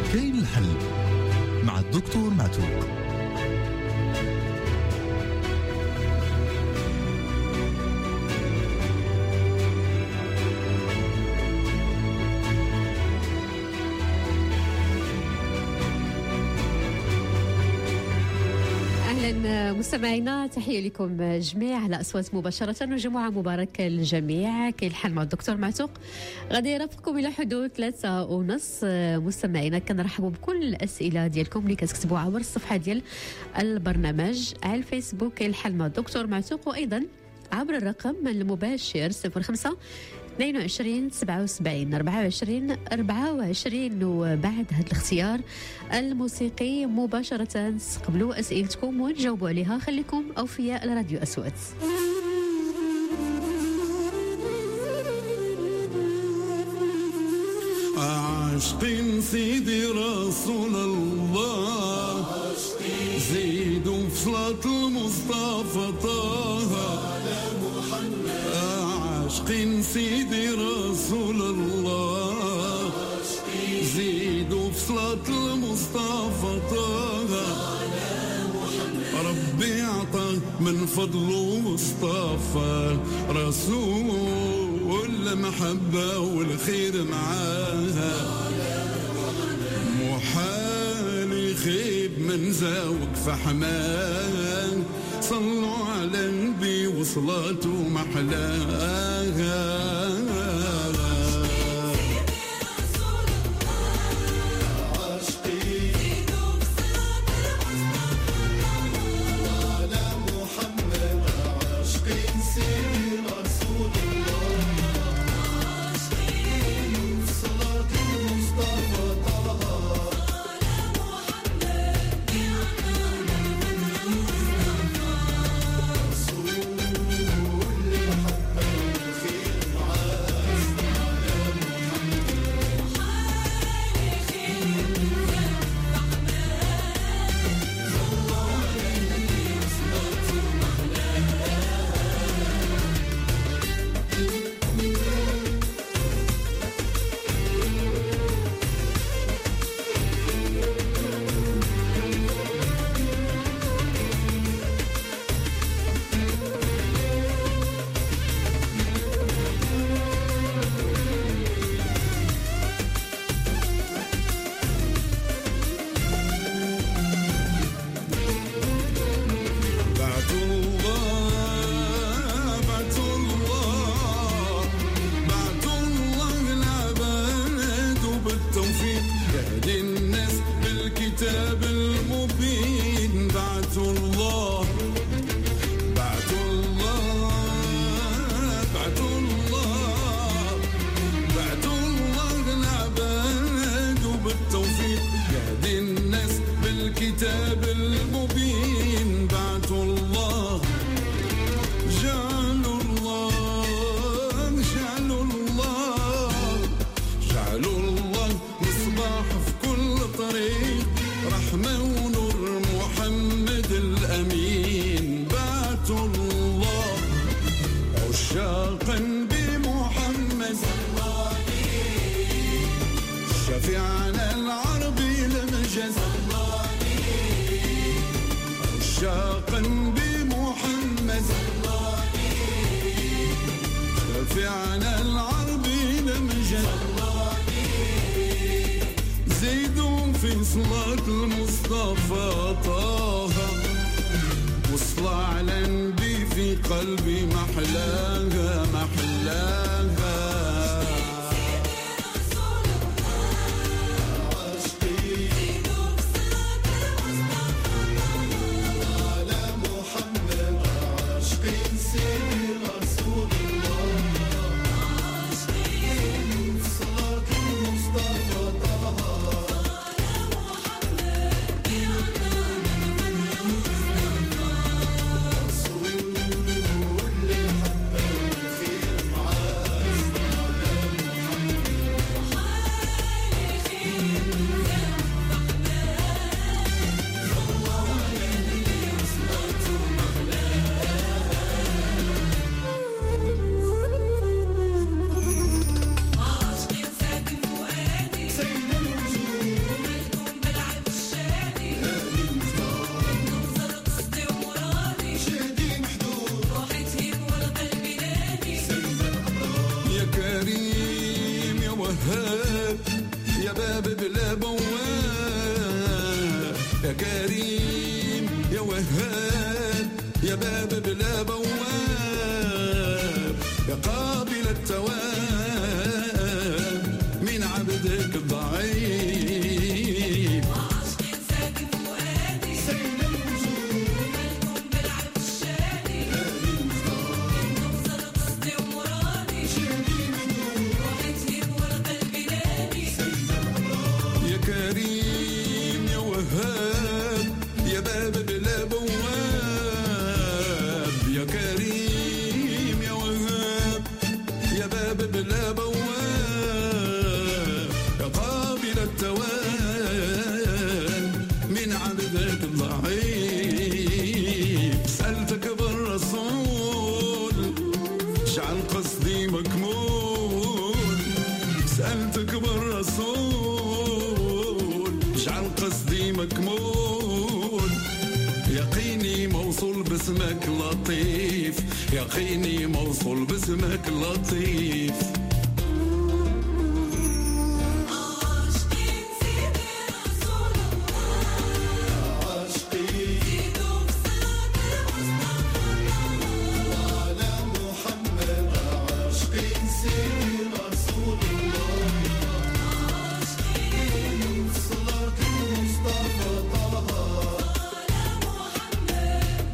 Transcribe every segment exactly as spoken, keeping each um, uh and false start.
كاين الحل مع الدكتور معتوق. مستمعينا، تحية لكم جميع على أصوات مباشرة وجمعة مباركة للجميع. كاين الحل مع الدكتور معتوق غادي يرافقكم إلى حدود ثلاثة ونص. مستمعينا كنرحبوا بكل الأسئلة ديالكم اللي كتكتبوا عبر الصفحة ديال البرنامج على الفيسبوك كاين الحل مع الدكتور معتوق، وأيضا عبر الرقم المباشر صفر خمسة اثنين وعشرين سبعة وسبعين أربعة وعشرين أربعة وعشرين. وبعد هذا الاختيار الموسيقي مباشرة استقبلوا أسئلتكم ونجاوبوا عليها. خليكم أوفياء لراديو أصوات. عاشقين سيدي رسول الله، زيدوا في صلاة المصطفى طه. عاشقين سيدي رسول الله، زيدوا في صلاة المصطفى طه. ربي عطى من فضله واصطفى رسول المحبة والخير معاها. محال يخيب من زاوق فحمان، صلوا على النبي وصلاته محلاها. وهاب يا باب بلا بواب يا كريم يا وهاب يا باب بلا بواب يا قابل التواب من عبدك الضعيف وعشق ساكن فؤادي سيد الوجود مالكم بالعرف الشادي انه وصل قصدي ومرادي وحيتي والقلب نادي يا كريم يا وهاب يا باب بلا بواب يا كريم يا وهاب يا باب بلا بواب يا قابل التواب من عبدك الضعيف سألتك بالرسول شعل قصدي مكمول سألتك بالرسول شعل قصدي مكمول يقيني موصول باسمك لطيف يقيني موصول باسمك لطيف عاشقين سيدي رسول الله زيدوا بصلاة المصطفى وعلى محمد عاشقين سيدي رسول الله عاشقين بصلاة المصطفى طه وعلى محمد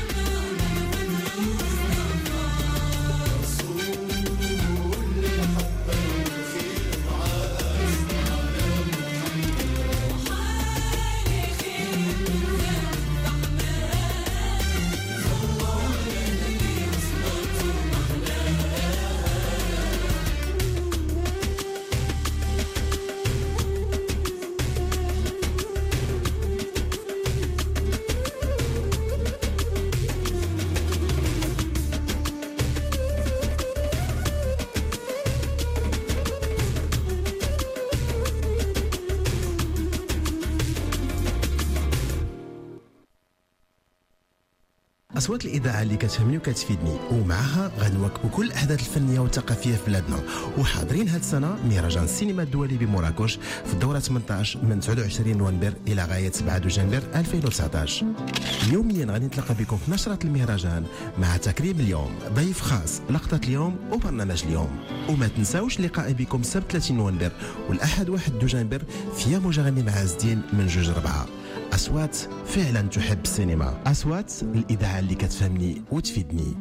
أصوات الإذاعة اللي كتهمني وكتفيدني ومعها غنواكبوا كل الأحداث الفنية والثقافية في بلادنا وحاضرين هاد السنة مهرجان السينما الدولي بمراكش في الدورة ثمنطاش من تسعة وعشرين نوفمبر إلى غاية سبعة دجنبر ألفين وتسعطاش. يوميا غادي نتلاقى بكم في نشرة المهرجان مع تكريم اليوم ضيف خاص لقطة اليوم وبرنامج اليوم وما تنساوش لقائي بكم السبت ثلاثين نوفمبر والأحد واحد دجنبر في مجرمي معز الدين من جوج ربعة. أصوات فعلا تحب السينما أصوات الإذاعة اللي كتفهمني وتفيدني.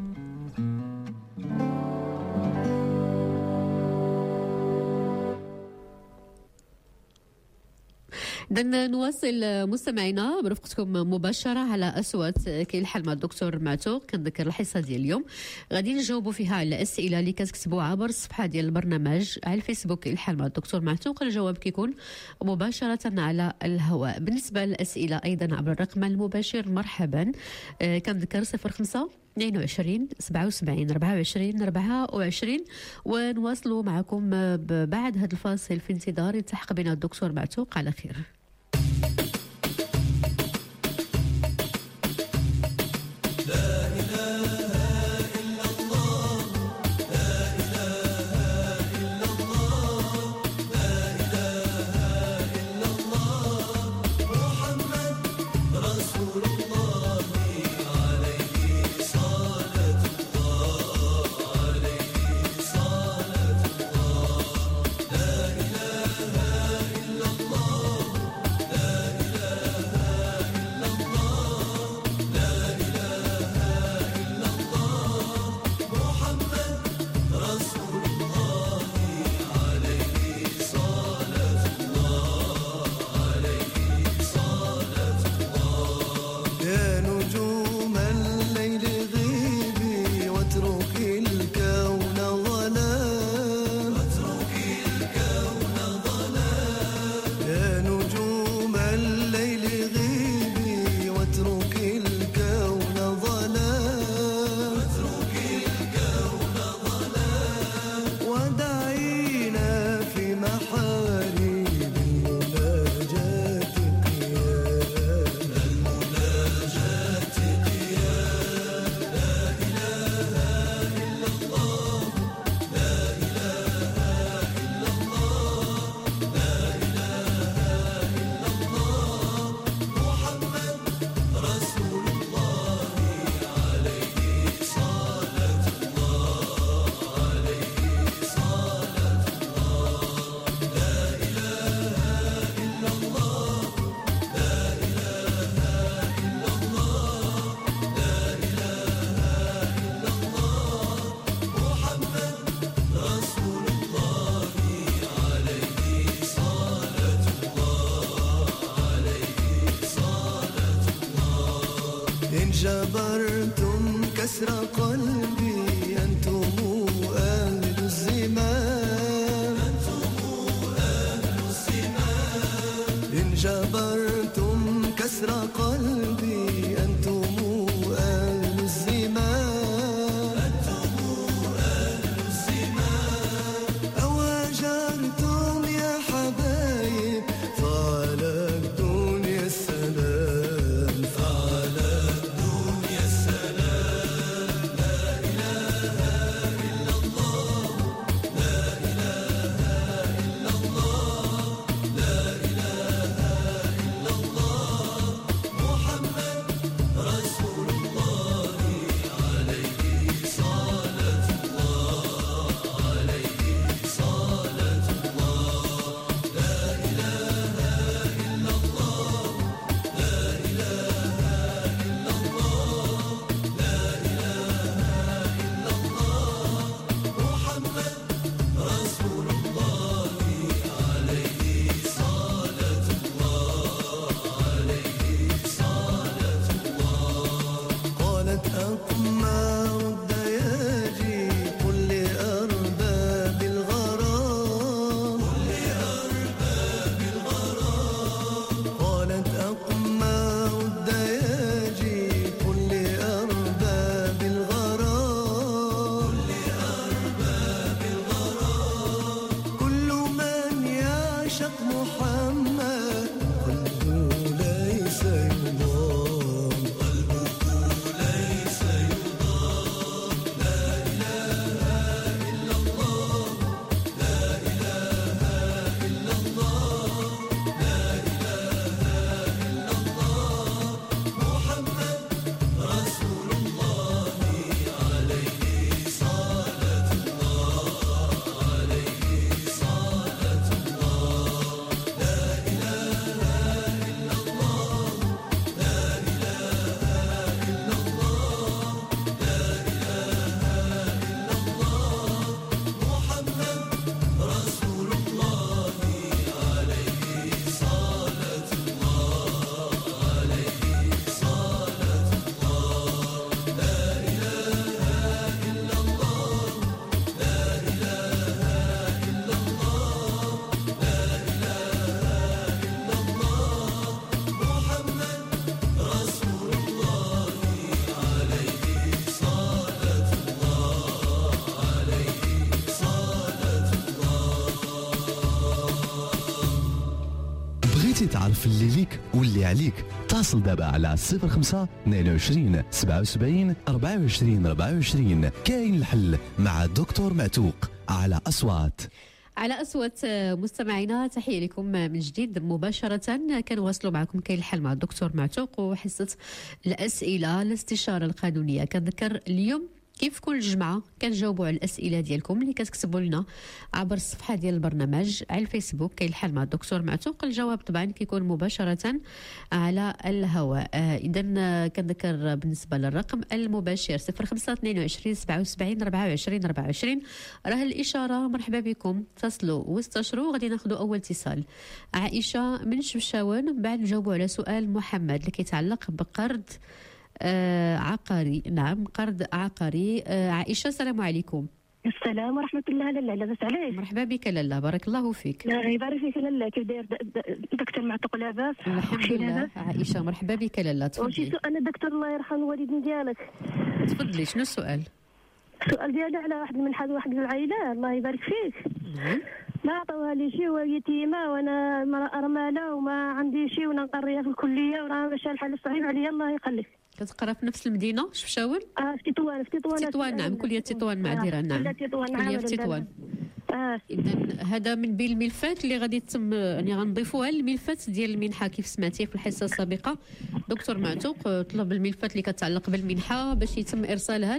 إذن نواصل مستمعينا برفقتكم مباشرة على أصوات كيلحل مع الدكتور معتوق. كنذكر الحصة ديال اليوم غادي نجاوبوا فيها على الأسئلة اللي كتكتبوا عبر الصفحة ديال البرنامج على الفيسبوك كيلحل مع الدكتور معتوق. الجواب كيكون مباشرة على الهواء. بالنسبة للأسئلة أيضا عبر الرقم المباشر مرحبا آه كنذكر صفر خمسة اثنين وعشرين سبعة وسبعين أربعة وعشرين أربعة وعشرين ونواصلوا معكم بعد هذا الفاصل في انتظار يلتحق بنا الدكتور معتوق على خير. الله كسر قلبي أنتم أهل الزمان إن جبرتم كسر قلبي أنتم أهل الزمان أو هاجرتم يا حبايب فعلى الدنيا السلام فعلى الدنيا السلام لا إله إلا الله لا إله إلا الله لا إله إلا الله محمد رسول الله عليه صلاة الله عليه صلاة الله لا إله إلا الله لا إله إلا الله لا إله إلا الله محمد رسول الله عليه صلاة الله عليه صلاة الله قالت أقمار الدياجي قل لأرباب الغرام قل لأرباب الغرام قالت أقمار الدياجي قل لأرباب الغرام قل لأرباب الغرام كل من يعشق محمد قلبه ليس يضام قلبه ليس يضام لا إله إلا الله لا إله إلا الله لا إله إلا الله محمد رسول الله عليه صلاة الله عليه صلاة الله لا إله إلا الله لا إله إلا الله لا إله إلا الله محمد رسول الله عليه صلاة الله عليه صلاة الله لا إله إلا الله لا إله إلا الله لا إله إلا الله محمد رسول الله عليه صلاة الله عليه صلاة بغيتي تعرف اللي ليك واللي عليك اتصل دابا على صفر خمسة اثنين وعشرين سبعة وسبعين أربعة وعشرين أربعة وعشرين. كاين الحل مع الدكتور معتوق على أصوات. على أصوات مستمعينا، تحية لكم من جديد مباشرة. كنواصلوا معكم كاين الحل مع الدكتور معتوق وحصة الأسئلة الاستشارة القانونية. كنذكر اليوم كيف كل جمعة كنجاوبوا على الأسئلة ديالكم اللي كتكتبوا لنا عبر الصفحة ديال البرنامج على الفيسبوك كاين الحل مع الدكتور معتوق. الجواب طبعا كيكون مباشرة على الهواء. آه إذا كنذكر بالنسبة للرقم المباشر صفر خمسة اثنين وعشرين سبعة وسبعين أربعة وعشرين أربعة وعشرين. راه الإشارة مرحبا بكم، اتصلوا واستشروا. غادي ناخذوا أول اتصال. عائشة من شبشاون، من بعد نجاوبوا على سؤال محمد اللي كيتعلق بقرض آه عقاري. نعم، قرض عقاري. آه عائشة السلام عليكم. السلام ورحمة الله. لاله لاباس عليك؟ مرحبا بك لاله، بارك الله فيك. لا يبارك فيك لاله. كيف داير دكتور معتوق؟ لاباس الحمد لله. عائشة مرحبا بك لاله، وشي تفضلي. سؤال دكتور الله يرحم الوالدين ديالك. تفضلي، شنو السؤال؟ السؤال ديالي على واحد من حد واحد العائلة الله يبارك فيك. نعم. ما عطوها لي شي ويتيمة وانا مرأة رمالة وما عندي شي وانا نقريها في الكلية وراه ماشي الحال صعيب عليا الله يخليك. كتقرا في نفس المدينة شفشاون؟ اه في تطوان. في تطوان تطوان. نعم، كلية تطوان معذرة. نعم، كلية تطوان. كلية في تطوان. اه اذا هذا من بين الملفات اللي غادي تتم، يعني غنضيفوها للملفات ديال المنحه كيف سمعتي في الحصه السابقه. دكتور معتوق طلب الملفات اللي كتعلق بالمنحه باش يتم ارسالها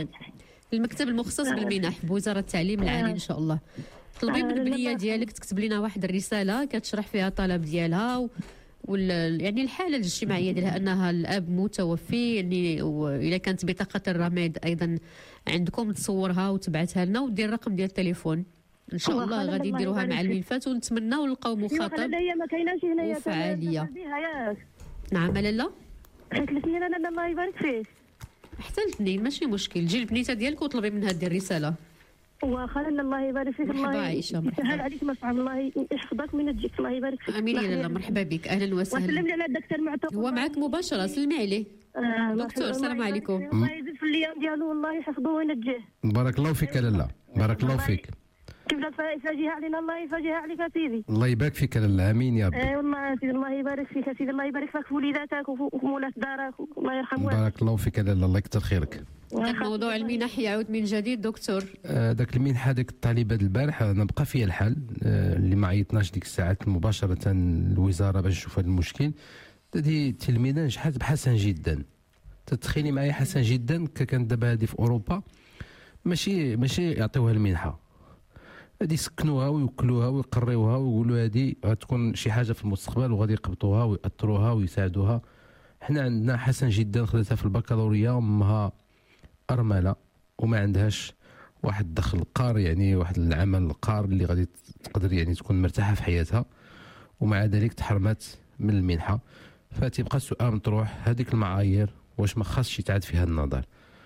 للمكتب المختص بالمنح بوزاره التعليم العالي ان شاء الله. طلبي من البنيه ديالك تكتب لنا واحد الرساله كتشرح فيها الطلب ديالها و وال يعني الحاله الاجتماعيه ديالها، انها الاب متوفي، يعني واذا كانت بطاقه الرماد ايضا عندكم تصورها وتبعتها لنا ودير الرقم ديال التليفون. ان شاء الله غادي نديروها مع الملفات ونتمناو نلقاو مخاطب ما كايناش هنايا وفعاليه. نعم لاله. ثلاث سنين انا الله يبارك فيك. حتى الاثنين ماشي مشكل، جي البنيته ديالك وطلبي منها دير رساله. واخا الله يبارك فيك. مرحبا الله عائشة، مرحبا. يسهل عليك ما صعب، الله يحفظك من تجيك، الله يبارك فيك. امين يا لاله، مرحبا بك، اهلا وسلم وسهلا. لي على الدكتور معتوق. هو معك مباشره، سلمي عليه. آه دكتور السلام عليكم. الله يزيد في الايام ديالو والله يحفظه وينجيه. بارك الله فيك لاله، بارك الله فيك. كيف لا يفاجئها علينا الله يفاجئها عليك يا سيدي. الله يبارك فيك لاله، امين يا ربي. اي والله يا سيدي الله يبارك فيك يا سيدي، الله يبارك فيك في وليداتك وفي مولات دارك، الله يرحم والديك. بارك الله فيك لاله، الله يكثر خيرك. موضوع المنح يعود من جديد دكتور. آه ذاك المنحه ديك الطالبه البارح انا بقى فيها الحال، آه اللي ما عيطناش ديك الساعات مباشره الوزاره باش نشوف هذا المشكل. هذه التلميذه نجحت بحسن جدا، تتخيلي معايا حسن جدا. كانت دابا هذه في اوروبا ماشي ماشي يعطيوها المنحه، غادي يسكنوها ويوكلوها ويقريوها ويقولوا هذه غتكون شي حاجه في المستقبل وغادي يقبطوها ويأثروها ويساعدوها. حنا عندنا حسن جدا خدتها في البكالوريا، امها ارمله وما عندهاش واحد الدخل قار، يعني واحد العمل القار اللي غادي تقدر يعني تكون مرتاحه في حياتها، ومع ذلك تحرمت من المنحه. فتبقى السؤال مطروح، هذيك المعايير واش ما خاصش يتعاد فيها النظر؟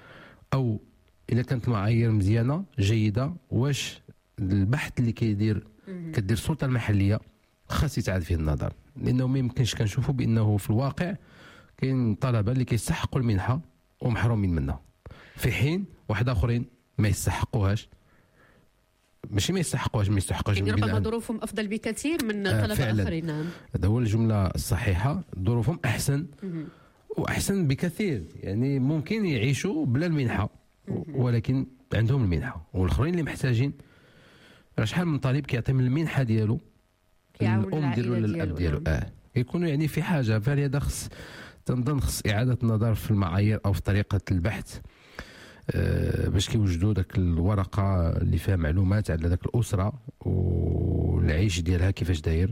او اذا كانت المعايير مزيانه جيده، واش البحث اللي كيدير كدير السلطه المحليه خاص يتعاد فيه النظر؟ لانه ما يمكنش كنشوفوا بانه في الواقع كاين طلبه اللي كيستحقوا المنحه ومحرومين منها، في حين واحد اخرين ما يستحقوهاش. ماشي ما يستحقوهاش، ما يستحقوش يعني ربما ظروفهم افضل بكثير من آه طلبه اخرين. نعم، هذا هو الجمله الصحيحه، ظروفهم احسن واحسن بكثير، يعني ممكن يعيشوا بلا المنحه ولكن عندهم المنحه. والاخرين اللي محتاجين، راه شحال من طالب كيعطي من المنحه ديالو الام ديالو ولا الاب ديالو، اه يكونوا يعني في حاجه. فلهذا خص تنظن خص اعاده النظر في المعايير او في طريقه البحث، آه باش كيوجدوا داك الورقه اللي فيها معلومات على داك الاسره والعيش ديالها كيفاش داير.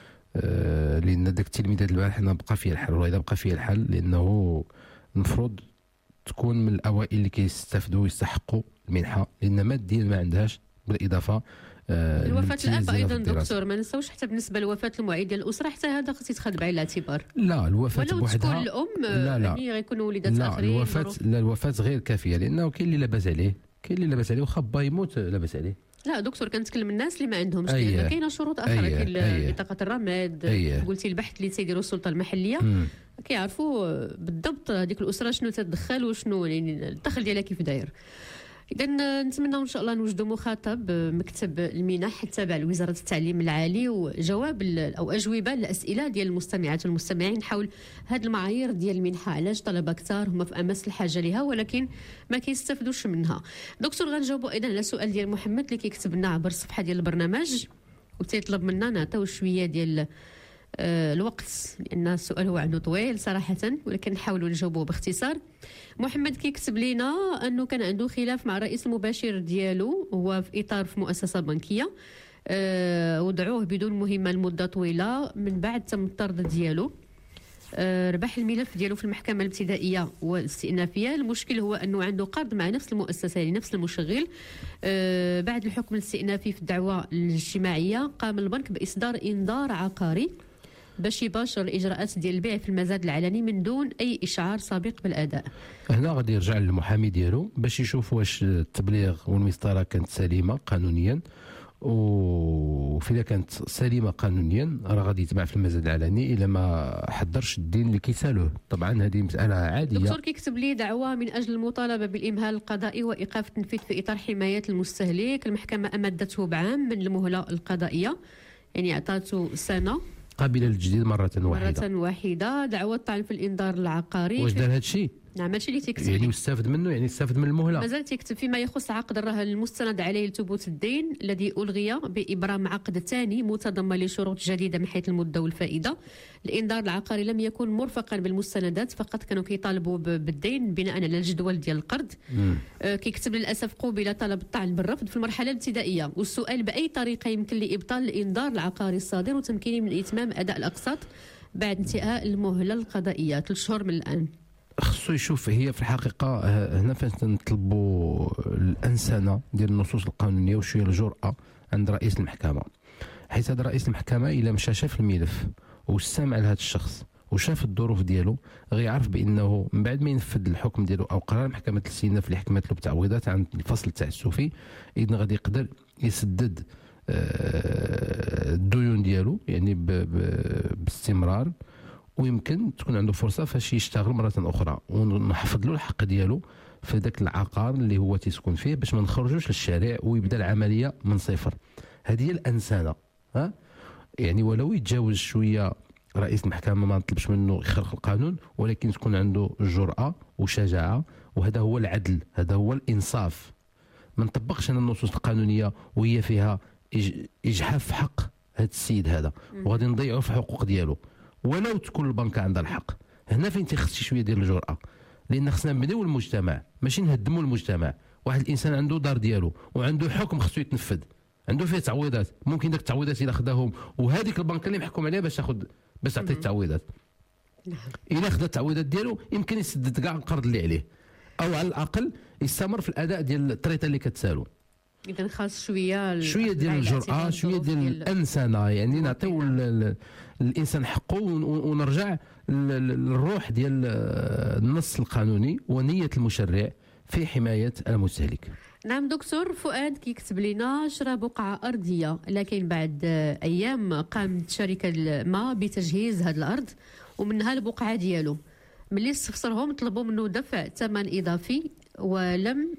آه لان داك التلميذه البارح انا بقى فيها الحل، وهذا بقى فيها الحل، لانه المفروض تكون من الاوائل اللي كيستافدوا ويستحقوا المنحه، لان ماديا ما عندهاش، بالاضافه آه الوفاه الاب ايضا دكتور ما نساوش حتى بالنسبه لوفاه المعيد ديال الاسره، حتى هذا خص يتخذ بعين الاعتبار. لا الوفاه بوحدها ولو تكون الام لا لا يعني غيكونوا وليدات لا اخرين. الوفاه لا الوفاه غير كافيه، لانه كاين اللي لاباس عليه، كاين اللي لاباس عليه واخا با يموت لاباس عليه. لا دكتور كنتكلم الناس اللي ما عندهمش، أيه. لان كاينه شروط اخرى، أيه. كاين أيه. بطاقه الرماد، أيه. قلتي البحث اللي تيديروا السلطه المحليه مم. كيعرفوا بالضبط هذيك الاسره شنو تدخل وشنو يعني الدخل ديالها كيف داير. اذا نتمنى ان شاء الله نوجدوا مخاطب مكتب المنح التابع لوزاره التعليم العالي، وجواب او اجوبه للاسئله ديال المستمعات والمستمعين حول هذه المعايير ديال المنحه، علاش طلبه كثار هما في امس الحاجه لها ولكن ما كيستافدوش منها. دكتور غنجاوبوا ايضا على سؤال ديال محمد اللي كيكتب لنا عبر الصفحه ديال البرنامج وتيطلب منا نعطيو شويه ديال آه الوقت، لان السؤال هو عنده طويل صراحه، ولكن نحاولوا نجاوبوه باختصار. محمد كيكتب لنا انه كان عنده خلاف مع الرئيس المباشر ديالو، هو في اطار في مؤسسه بنكيه، أه ودعوه بدون مهمه لمده طويله، من بعد تم الطرد ديالو، أه ربح الملف ديالو في المحكمه الابتدائيه والاستئنافيه. المشكل هو انه عنده قرض مع نفس المؤسسه يعني نفس المشغل. أه بعد الحكم الاستئنافي في الدعوه الاجتماعيه قام البنك باصدار انذار عقاري باش يباشر الاجراءات ديال البيع في المزاد العلني من دون اي اشعار سابق بالاداء. هنا غادي يرجع للمحامي ديالو باش يشوف واش التبليغ والمسطره كانت سليمه قانونيا، وفي كانت سليمه قانونيا راه غادي يتباع في المزاد العلني الا ما حضرش الدين اللي كيسالوه. طبعا هذه مساله عاديه. دكتور كيكتب لي دعوه من اجل المطالبه بالامهال القضائي وايقاف التنفيذ في اطار حمايه المستهلك. المحكمه امدته بعام من المهله القضائيه، يعني اعطاته سنه قابله للتجديد مره واحده. مره واحده. دعوه طعن في الانذار العقاري. واش دار هذا الشيء؟ نعم هادشي اللي تيكتب يعني استفد منه، يعني استفد من المهله. مازال تيكتب فيما يخص عقد الرهن المستند عليه لثبوت الدين الذي الغي بابرام عقد ثاني متضمن لشروط جديده من حيث المده والفائده. الانذار العقاري لم يكن مرفقا بالمستندات، فقط كانوا كيطالبوا بالدين بناء على الجدول ديال القرض. آه كيكتب للاسف قوبل طلب الطعن بالرفض في المرحله الابتدائيه، والسؤال باي طريقه يمكن لابطال الانذار العقاري الصادر وتمكينه من اتمام اداء الاقساط بعد انتهاء المهله القضائيه ثلاث شهور من الان. خصو يشوف. هي في الحقيقه هنا فاش نطلبوا الانسنه ديال النصوص القانونيه وشويه الجرأه عند رئيس المحكمه، حيث هذا رئيس المحكمه الا مشى شاف الملف واستمع لهذا الشخص وشاف الظروف ديالو غيعرف بانه من بعد ما ينفذ الحكم ديالو او قرار محكمه الاستئناف اللي حكمت له بتعويضات عن الفصل التعسفي، اذا غادي يقدر يسدد الديون ديالو يعني باستمرار، ويمكن تكون عنده فرصه فاش يشتغل مره اخرى، ونحفظ له الحق ديالو في ذاك العقار اللي هو تيسكن فيه باش ما نخرجوش للشارع ويبدا العمليه من صفر. هذه هي الانسانه. ها يعني ولو يتجاوز شويه رئيس المحكمه ما نطلبش منه يخرق القانون، ولكن تكون عنده جرأه وشجاعه، وهذا هو العدل، هذا هو الانصاف. ما نطبقش انا النصوص القانونيه وهي فيها اجحاف في حق هذا السيد هذا، وغادي نضيعوا في الحقوق ديالو ولو تكون البنكه عندها الحق. هنا فين تيخص شي شويه ديال الجرأه، لان خصنا نبنيو المجتمع ماشي نهدموا المجتمع. واحد الانسان عنده دار ديالو وعنده حكم خصو يتنفذ، عنده فيه تعويضات، ممكن داك التعويضات الا خداهم وهذيك البنكه اللي محكوم عليها باش تاخذ باش تعطي التعويضات، الا خدا التعويضات ديالو يمكن يسدد كاع القرض اللي عليه، او على الاقل يستمر في الاداء ديال الطريقه اللي كتسالو. اذا خاص شويه شويه ديال الجرأه، شويه ديال الانسانه، يعني نعطيو الانسان حقه ونرجع للروح ديال النص القانوني ونيه المشرع في حمايه المستهلك. نعم دكتور فؤاد كيكتب لنا شرا بقعه ارضيه، لكن بعد ايام قامت شركه ما بتجهيز هذه الارض ومنها البقعه ديالو، ملي استفسرهم طلبوا منه دفع ثمن اضافي ولم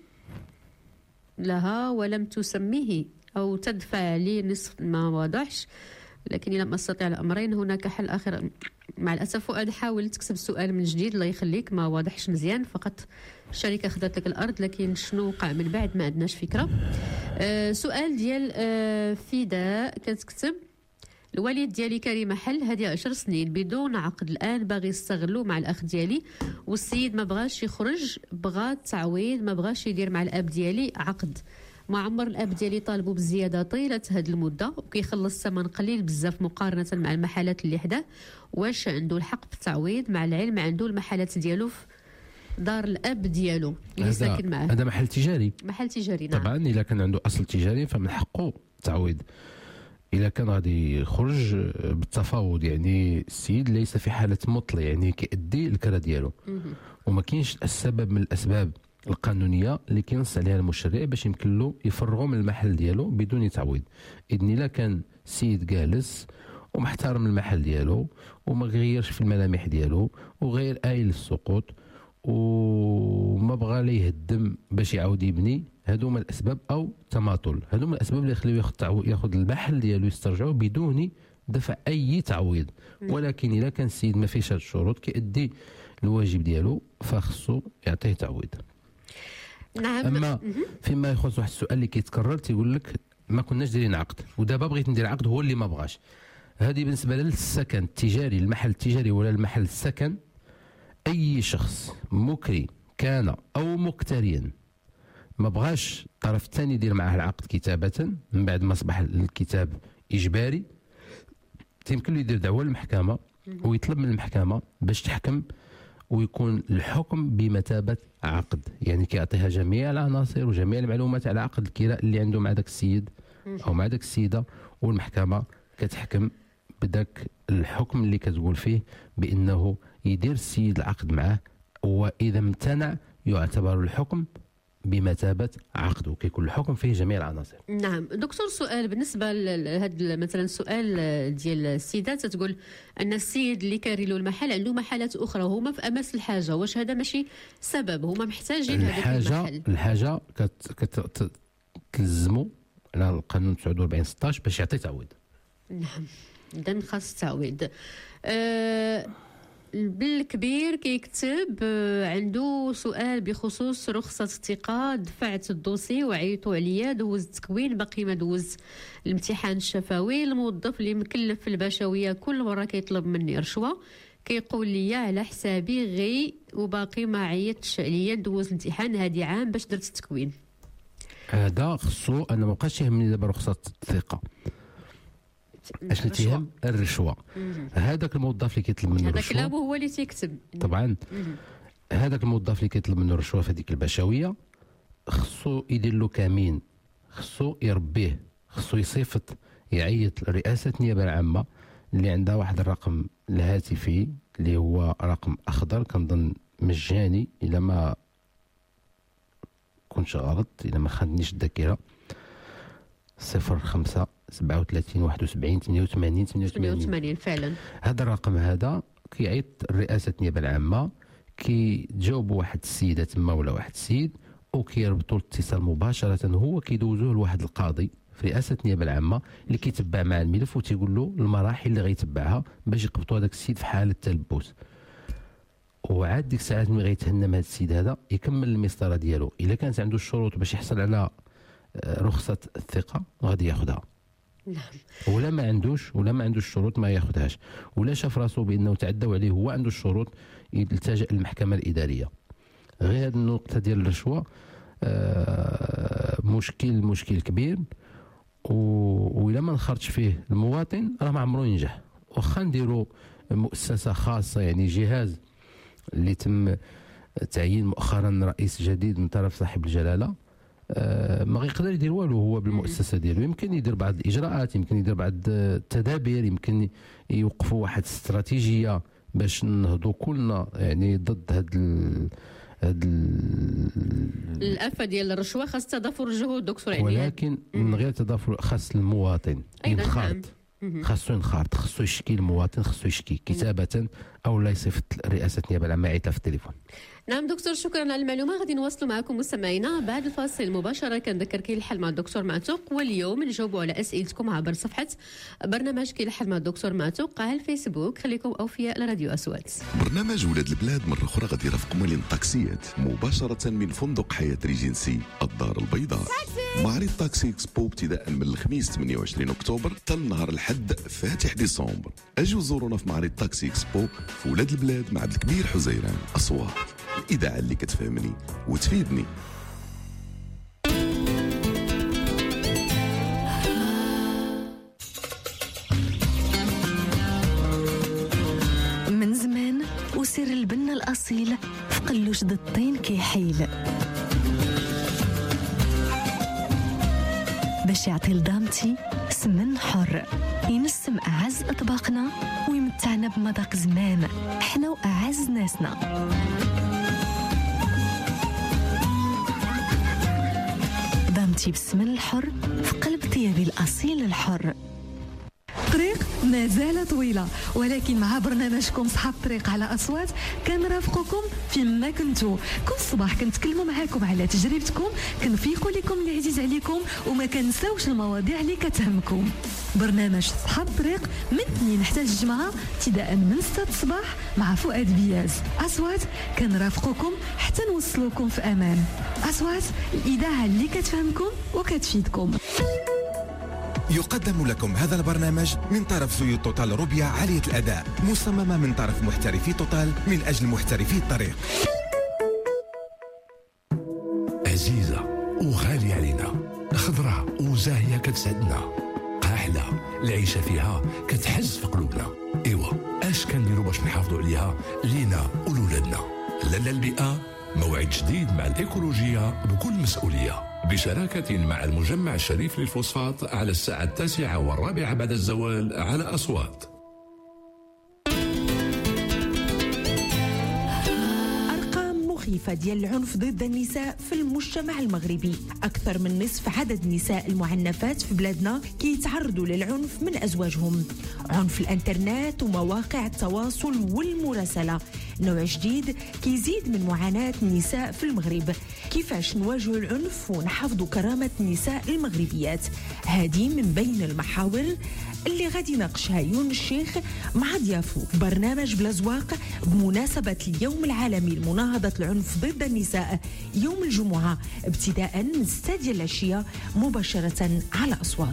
لها ولم تسميه او تدفع لي نصف، ما واضحش، لكن لم استطع الامرين هناك حل اخر. مع الاسف فؤاد حاول تكتب السؤال من جديد، الله يخليك ما واضحش مزيان، فقط الشركه خدات لك الارض لكن شنو وقع من بعد ما عندناش فكره. أه سؤال ديال أه فداء كتكتب الوالد ديالي كاري محل هذه عشر سنين بدون عقد، الان باغي يستغلوا مع الاخ ديالي والسيد ما بغاش يخرج، بغى تعويض، ما بغاش يدير مع الاب ديالي عقد، ما عمر الاب ديالي طالبوا بالزياده طيله هذه المده وكيخلص ثمن قليل بزاف مقارنه مع المحلات اللي حداه. واش عنده الحق في التعويض مع العلم عنده المحلات ديالو في دار الاب ديالو اللي ساكن معاه؟ هذا محل تجاري، محل تجاري نعم. طبعا اذا كان عنده اصل تجاري فمن حقه التعويض. إذا كان غادي يخرج بالتفاوض، يعني السيد ليس في حالة مطلق، يعني كيأدي الكرا ديالو، وما كاينش السبب من الأسباب القانونية اللي كينص عليها المشرع باش يمكن له يفرغوا من المحل ديالو بدون تعويض. إذن إلا كان السيد جالس ومحترم المحل ديالو وما غيرش في الملامح ديالو وغير آيل السقوط وما بغى لا يهدم باش يعاود يبني، هادو هما الاسباب او تماطل، هادو هما الاسباب اللي يخليو ياخذ ياخذ المحل ديالو يسترجعوا بدون دفع اي تعويض. ولكن اذا كان السيد ما فيش هاد الشروط كيأدي الواجب ديالو فخصو يعطيه تعويض. نعم. اما فيما يخص واحد السؤال اللي كيتكرر تيقول لك ما كناش دايرين عقد ودابا بغيت ندير عقد هو اللي ما بغاش. هذه بالنسبه للسكن التجاري، المحل التجاري ولا المحل السكن، اي شخص مكري كان او مكتريا ما بغاش الطرف الثاني يدير معاه العقد كتابه من بعد ما اصبح الكتاب اجباري، يمكن له يدير دعوه للمحكمه ويطلب من المحكمه باش تحكم ويكون الحكم بمثابه عقد، يعني كيعطيها جميع العناصر وجميع المعلومات على عقد الكراء اللي عنده مع ذاك السيد او مع ذاك السيده، والمحكمه كتحكم بداك الحكم اللي كتقول فيه بانه يدير السيد العقد معه، واذا امتنع يعتبر الحكم بمثابه عقد وكيكون الحكم فيه جميع العناصر. نعم دكتور، سؤال بالنسبه لهذا مثلا السؤال ديال السيدات تقول ان السيد اللي كاري له المحل عنده محلات اخرى وهما في امس الحاجه، واش هذا ماشي سبب هما محتاجين هذاك المحل؟ الحاجه كتلزموا على القانون تسعة وأربعين ستة عشر باش يعطي تعويض. نعم اذا خاص تعويض. أه بالكبير كيكتب عنده سؤال بخصوص رخصة الثقة، دفعت الدوسي وعيطوا عليا، دوزت التكوين باقي ما دوزت الامتحان الشفوي، الموظف اللي مكلف في البشوية كل مرة كيطلب مني رشوة، كيقول لي على حسابي غي وباقي ما عيطش عليا ندوز الامتحان هادي عام باش درت التكوين. هذا خصو انا ما بقاش يهمني دابا رخصة الثقة، اش اللي تيهم الرشوه. هذاك الموظف اللي كيطلب منه الرشوه، هذاك كلامه هو اللي تيكتب طبعا. هذاك الموظف اللي كيطلب منه الرشوه في هذيك البشويه خصو يدير له كمين، خصو يربيه، خصو يصيفط يعيط لرئاسه النيابه العامه اللي عندها واحد الرقم الهاتفي اللي هو رقم اخضر كنظن مجاني الا ما كنتش غلط، الا ما خدنيش الذاكره، صفر خمسة سبعة وثلاثين واحد وسبعين ثمانية وثمانين ثمانية وثمانين فعلا. هذا الرقم هذا كيعيط رئاسه النيابه العامه، كيجاوبوا واحد السيده تما ولا واحد السيد وكيربطوا الاتصال مباشره، هو كيدوزوه لواحد القاضي في رئاسه النيابه العامه اللي كيتبع مع الملف وتيقول له المراحل اللي غيتبعها باش يقبطوا هذاك السيد في حاله التلبس. وعاد ديك الساعات ملي غيتهنم هذا السيد هذا يكمل المسطره ديالو، الا كانت عنده الشروط باش يحصل على رخصه الثقه غادي ياخذها. نعم. ولا ما عندوش ولا ما عندوش الشروط ما ياخذهاش، ولا شاف راسو بانه تعدوا عليه هو عنده الشروط يلتجئ للمحكمه الاداريه. غير هذه النقطه ديال الرشوه آه مشكل مشكل كبير، وإلا ما نخرجش فيه المواطن راه ما عمرو ينجح. واخا نديروا مؤسسه خاصه، يعني جهاز اللي تم تعيين مؤخرا رئيس جديد من طرف صاحب الجلاله، آه ما غيقدر يدير والو هو بالمؤسسه ديالو. يمكن يدير بعض الاجراءات، يمكن يدير بعض التدابير، يمكن يوقفوا واحد استراتيجيه باش نهضوا كلنا يعني ضد هاد ال هاد الافه ديال الرشوه. خاص تضافر الجهود دكتور علي، ولكن من غير تضافر خاص المواطن ينخرط، خاصو ينخرط، خاصو يشكي المواطن، خاصو يشكي كتابه او لا يصيفط رئاسه النيابه العامه يعيط في التليفون. نعم دكتور، شكرا على المعلومه. غادي نواصلوا معكم مستمعينا بعد الفاصل مباشره. كنذكر كاين الحل مع الدكتور معتوق، واليوم نجاوبوا على اسئلتكم عبر صفحه برنامج كاين الحل مع الدكتور معتوق على الفيسبوك. خليكم اوفياء لراديو اصوات. برنامج ولاد البلاد مرة أخرى غادي يرافقكم لين الطاكسيات مباشرة من فندق حياة ريجنسي الدار البيضاء. معرض تاكسي اكسبو ابتداء من الخميس ثمانية وعشرين أكتوبر حتى النهار الحد فاتح ديسمبر. أجوا زورونا في معرض تاكسي اكسبو في ولاد البلاد مع عبد الكبير حزيران أصوات، الإذاعة اللي كتفهمني وتفيدني. من زمان وسر البنا الأصيل في قلوش ضد الطين كيحيل، باش يعطي لدامتي سمن حر ينسم أعز أطباقنا ويمتعنا بمذاق زمان احنا وأعز ناسنا. دامتي بالسمن الحر في قلب طيابي الأصيل الحر. الطريق ما زالت طويلة، ولكن مع برنامجكم صحاب الطريق على أصوات كنرافقكم فين ما كنتو. كل صباح كنتكلموا معاكم على تجربتكم، كنفيقوا لكم اللي عزيز عليكم وما كنساوش المواضيع اللي كتهمكم. برنامج صحاب الطريق من اثنين حتى الجمعة ابتداء من ستة الصباح مع فؤاد بياز. أصوات كنرافقكم حتى نوصلوكم في أمان. أصوات، الإذاعة اللي كتفهمكم وكتفيدكم. يقدم لكم هذا البرنامج من طرف سيوط توتال روبيا عالية الأداء، مصممة من طرف محترفي توتال من أجل محترفي الطريق. عزيزة وغالية علينا، خضراء وزاهية كتسعدنا، قاحلة العيشة فيها كتحز في قلوبنا. إيوا اش كنديروا باش نحافظوا عليها لينا ولولادنا؟ لالا البيئة موعد جديد مع الإيكولوجية بكل مسؤولية، بشراكة مع المجمع الشريف للفوسفات على الساعة التاسعة والرابعة بعد الزوال على أصوات. أرقام مخيفة ديال العنف ضد النساء في المجتمع المغربي. أكثر من نصف عدد النساء المعنفات في بلادنا كيتعرضوا للعنف من أزواجهم. عنف الانترنت ومواقع التواصل والمراسلة نوع جديد كيزيد من معاناة النساء في المغرب. كيفاش نواجهوا العنف ونحافظوا كرامة النساء المغربيات؟ هذه من بين المحاور اللي غادي يناقشها يون الشيخ مع ضيافه في برنامج بلازواق بمناسبة اليوم العالمي لمناهضة العنف ضد النساء يوم الجمعة ابتداء من ستة ديال العشية مباشرة على أصوات.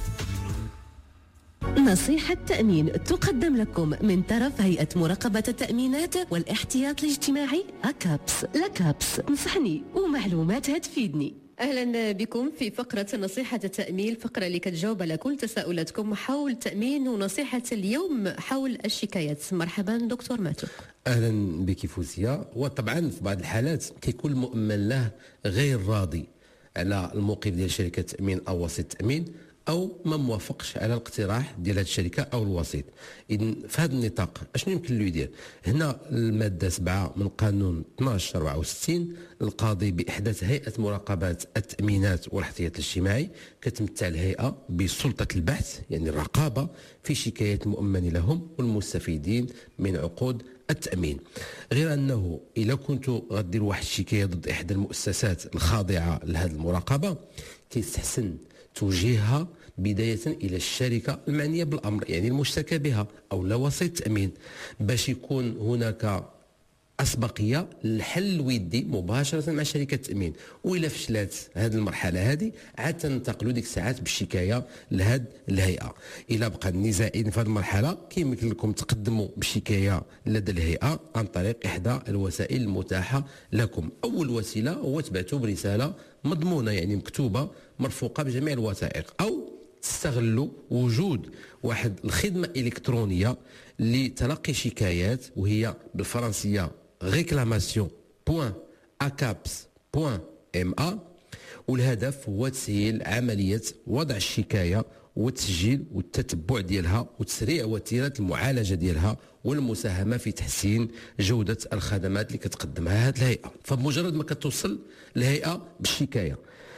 نصيحة تأمين تقدم لكم من طرف هيئة مراقبة التأمينات والاحتياط الاجتماعي أكابس. لكابس نصحني ومعلوماتها تفيدني. أهلا بكم في فقرة نصيحة التأمين، الفقرة اللي كتجاوب على كل تساؤلاتكم حول التأمين ونصيحة اليوم حول الشكايات. مرحبا دكتور معتوق. أهلا بك فوزية. وطبعا في بعض الحالات كيكون المؤمن له غير راضي على الموقف ديال شركة التأمين أو وسيط التأمين، او ما موافقش على الاقتراح ديال هذه الشركه او الوسيط. اذا في هذا النطاق اشنو يمكن له يدير؟ هنا الماده سبعة من قانون اثناش أربعة وستين، القاضي باحداث هيئه مراقبه التامينات والاحتياط الاجتماعي كتمتع الهيئه بسلطه البحث يعني الرقابه في شكايات المؤمن لهم والمستفيدين من عقود التامين. غير انه اذا كنتوا غديروا واحد الشكايه ضد احدى المؤسسات الخاضعه لهذه المراقبه كيستحسن توجيهها بداية إلى الشركة المعنية بالأمر يعني المشتكى بها أو لا وسيط تأمين، باش يكون هناك أسبقية للحل الودي مباشرة مع شركة التأمين. وإلا فشلت هذه المرحلة هذه عاد تنتقلوا ديك الساعات بالشكاية لهذه الهيئة. إلا بقى النزاع في هذه المرحلة كيمكن لكم تقدموا بالشكاية لدى الهيئة عن طريق إحدى الوسائل المتاحة لكم. أول وسيلة هو تبعتوا برسالة مضمونة يعني مكتوبة مرفوقة بجميع الوثائق، أو تستغلوا وجود واحد الخدمة إلكترونية لتلقي شكايات وهي بالفرنسية réclamation point acaps point m a، والهدف هو تسهيل عملية وضع الشكاية والتسجيل والتتبع ديالها وتسريع وتيرة المعالجة ديالها والمساهمة في تحسين جودة الخدمات اللي كتقدمها هذه الهيئة. فبمجرد ما كتوصل الهيئة بالشكاية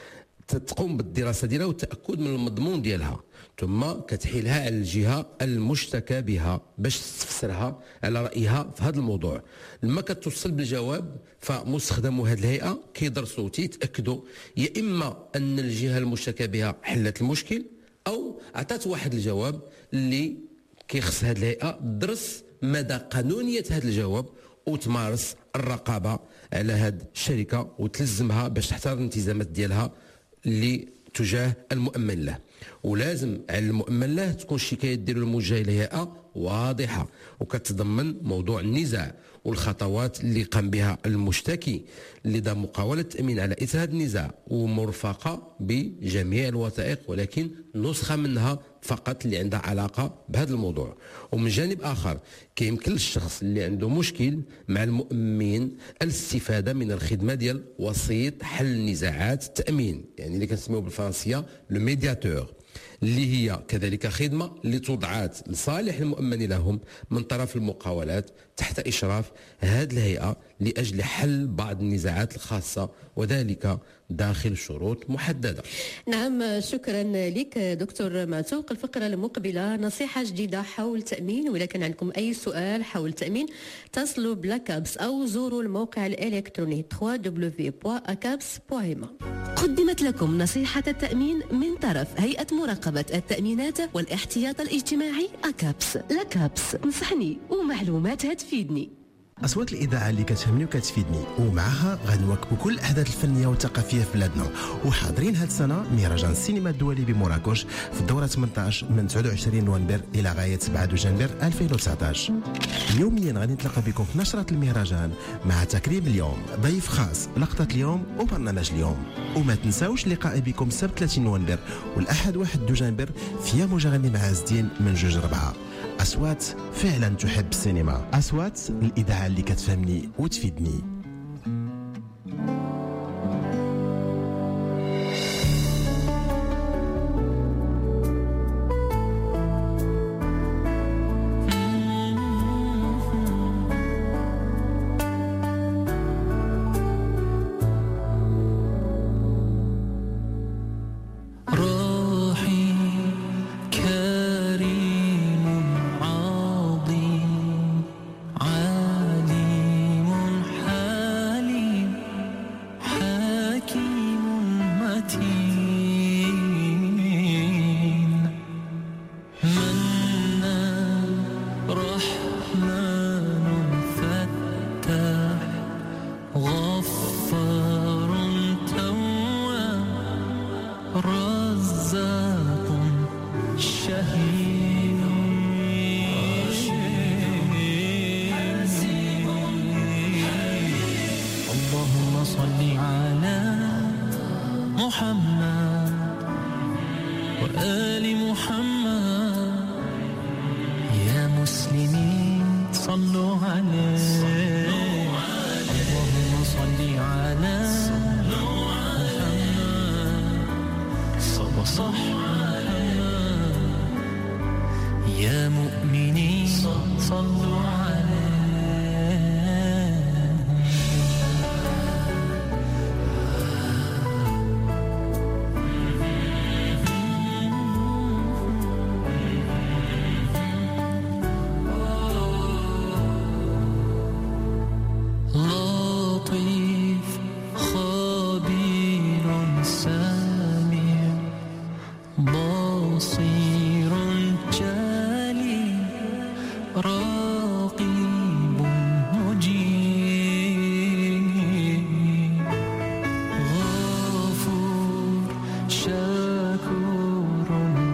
تقوم بالدراسة ديالها والتأكد من المضمون ديالها، ثم كتحيلها على الجهة المشتكى بها باش تفسرها على رأيها في هذا الموضوع. لما كتوصل بالجواب فمستخدمو هذه الهيئة كيدرسوا تيتأكدوا يا إما أن الجهة المشتكى بها حلت المشكل أو عطات واحد الجواب اللي كيخص هذه الهيئة درس مدى قانونية هذا الجواب وتمارس الرقابة على هذه الشركة وتلزمها باش تحترم الالتزامات ديالها اللي تجاه المؤمن له. ولازم على المؤمن له تكون الشكاية ديالو الموجهة للهيئة واضحة وكتضمن موضوع النزاع والخطوات اللي قام بها المشتكي لدى مقاولة التأمين على إثر هذا النزاع، ومرفقة بجميع الوثائق ولكن نسخة منها فقط اللي عندها علاقة بهذا الموضوع. ومن جانب آخر كيمكن للشخص اللي عنده مشكل مع المؤمن الاستفادة من الخدمة ديال وسيط حل نزاعات التأمين يعني اللي كنسميوه بالفرنسية لو ميدياتور، اللي هي كذلك خدمة اللي توضعات لصالح المؤمن لهم من طرف المقاولات تحت إشراف هذه الهيئة لأجل حل بعض النزاعات الخاصة وذلك داخل شروط محددة. نعم، شكرا لك دكتور معتوق. الفقرة المقبلة نصيحة جديدة حول التأمين، وإذا كان عندكم أي سؤال حول التأمين اتصلوا بلاكابس أو زوروا الموقع الإلكتروني دبليو دبليو دبليو بوان أكابس بوان إم. قدمت لكم نصيحة التأمين من طرف هيئة مراقبة التأمينات والاحتياط الاجتماعي أكابس. لاكابس نصحني ومعلوماتها تفيدني. أصوات الإذاعة اللي كتهمني وكتفيدني ومعها غنواكبوا كل الأحداث الفنية والثقافية في بلادنا. وحاضرين هاد السنة مهرجان السينما الدولي بمراكش في الدورة ثمنطاش من تسعة وعشرين نوفمبر إلى غاية سبعة دجنبر ألفين وتسعطاش. يوميا غنتلاقى بكم في نشرة المهرجان مع تكريم اليوم، ضيف خاص، لقطة اليوم وبرنامج اليوم. وما تنساوش لقائي بكم السبت ثلاثين نوفمبر والأحد واحد دجنبر في يا مغني معز الدين من جوج ربعة. أصوات فعلا تحب السينما، أصوات الإذاعة اللي كتفهمني وتفيدني. صح صلوا لطيف خبير سميع بصير جليل رقيب مجيب غفور شكور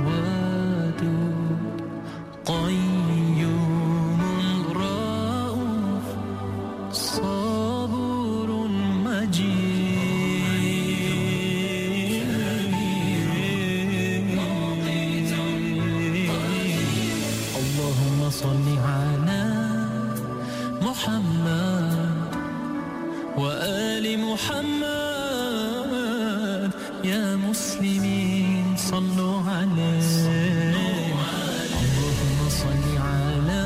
ودود قيوم رؤوف صبور مجيد اللهم صل على محمد وآل محمد يا مسلمين صلوا عليه اللهم صل على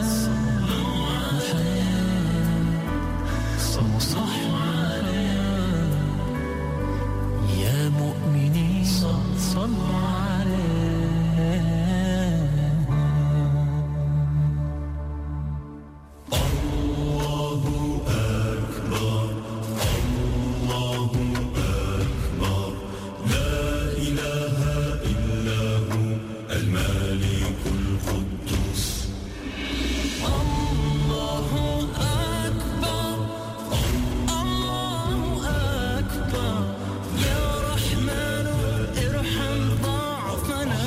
محمد وصحبه يا مؤمنين صلوا عليه الله أكبر الله أكبر لا إله إلا هو الملك القدوس الله أكبر الله أكبر يا رحمن ارحم ضعفنا